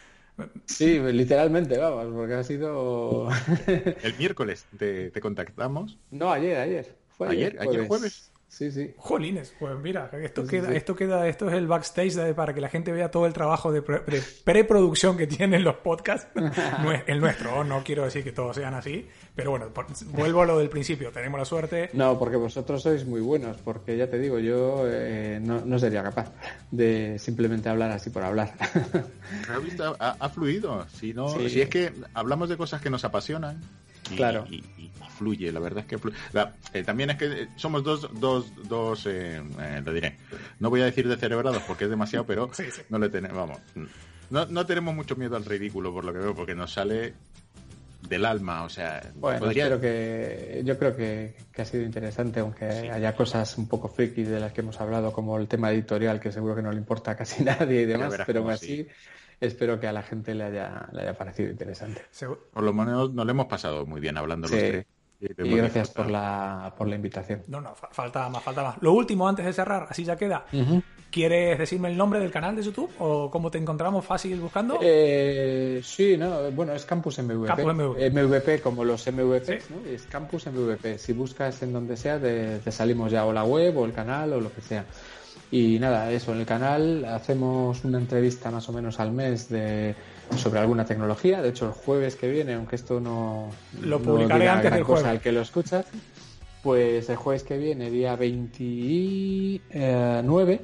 Sí, literalmente, vamos, porque ha sido... El miércoles te contactamos. No, ayer. Fue ¿Ayer jueves? Sí. Jolines, pues mira, esto Sí. esto es el backstage para que la gente vea todo el trabajo de preproducción que tienen los podcasts. El nuestro, no quiero decir que todos sean así, pero bueno, vuelvo a lo del principio, tenemos la suerte. No, porque vosotros sois muy buenos, porque ya te digo, yo no sería capaz de simplemente hablar así por hablar. Ha fluido, si es que hablamos de cosas que nos apasionan. Claro. Y fluye, la verdad es que fluye. También es que somos dos lo diré, no voy a decir descerebrados porque es demasiado, pero sí. no le tenemos, vamos, no tenemos mucho miedo al ridículo por lo que veo, porque nos sale del alma, o sea, bueno, yo creo que ha sido interesante, aunque haya cosas un poco frikis de las que hemos hablado, como el tema editorial, que seguro que no le importa a casi nadie y demás, pero aún así espero que a la gente le haya parecido interesante. Por lo menos nos lo hemos pasado muy bien hablando los tres. Y gracias por la invitación. No, falta más. Lo último, antes de cerrar, así ya queda. Uh-huh. ¿Quieres decirme el nombre del canal de YouTube o cómo te encontramos fácil buscando? Sí, bueno, es Campus MVP. Campus MVP. MVP como los MVP, ¿sí? ¿no? Es Campus MVP. Si buscas en donde sea, te salimos ya, o la web o el canal o lo que sea. Y nada, eso, en el canal hacemos una entrevista más o menos al mes sobre alguna tecnología. De hecho, el jueves que viene, aunque esto no lo publicaré antes del jueves, al que lo escuchas, pues el jueves que viene, día 29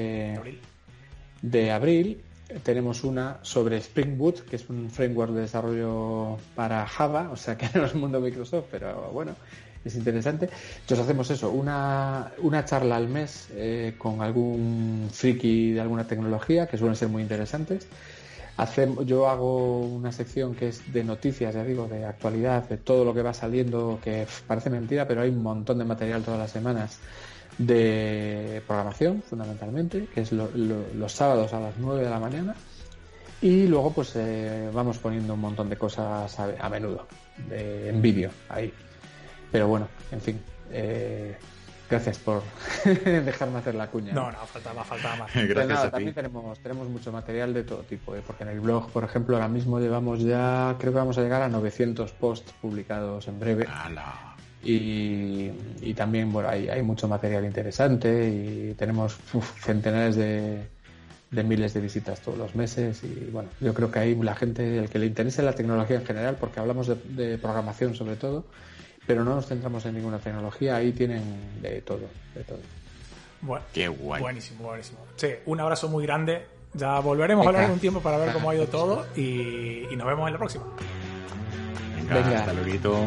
de abril, tenemos una sobre Spring Boot, que es un framework de desarrollo para Java, o sea que no es mundo Microsoft, pero bueno, es interesante. Entonces hacemos eso, una charla al mes con algún friki de alguna tecnología, que suelen ser muy interesantes. Yo hago una sección que es de noticias, ya digo, de actualidad, de todo lo que va saliendo, que parece mentira, pero hay un montón de material todas las semanas de programación, fundamentalmente, que es los sábados a las 9 de la mañana. Y luego pues vamos poniendo un montón de cosas a menudo, en vídeo, ahí. Pero bueno, en fin, gracias por dejarme hacer la cuña. No, faltaba más. Gracias a ti. También tenemos mucho material de todo tipo, porque en el blog, por ejemplo, ahora mismo llevamos ya, creo que vamos a llegar a 900 posts publicados en breve. ¡Hala! Y también, bueno, hay mucho material interesante y tenemos centenares de miles de visitas todos los meses y bueno, yo creo que ahí la gente, el que le interese la tecnología en general, porque hablamos de programación sobre todo, pero no nos centramos en ninguna tecnología, ahí tienen de todo. Bueno, qué guay. Buenísimo. Sí, un abrazo muy grande. Ya volveremos a hablar en un tiempo para ver cómo ha ido todo y nos vemos en la próxima. Venga. Hasta luego. Hasta luego.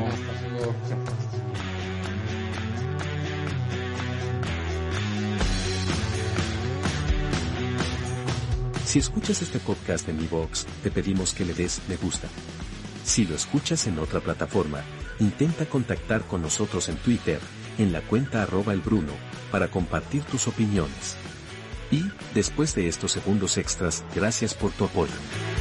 Si escuchas este podcast en iVoox, te pedimos que le des me gusta. Si lo escuchas en otra plataforma, intenta contactar con nosotros en Twitter, en la cuenta @elbruno, para compartir tus opiniones. Y, después de estos segundos extras, gracias por tu apoyo.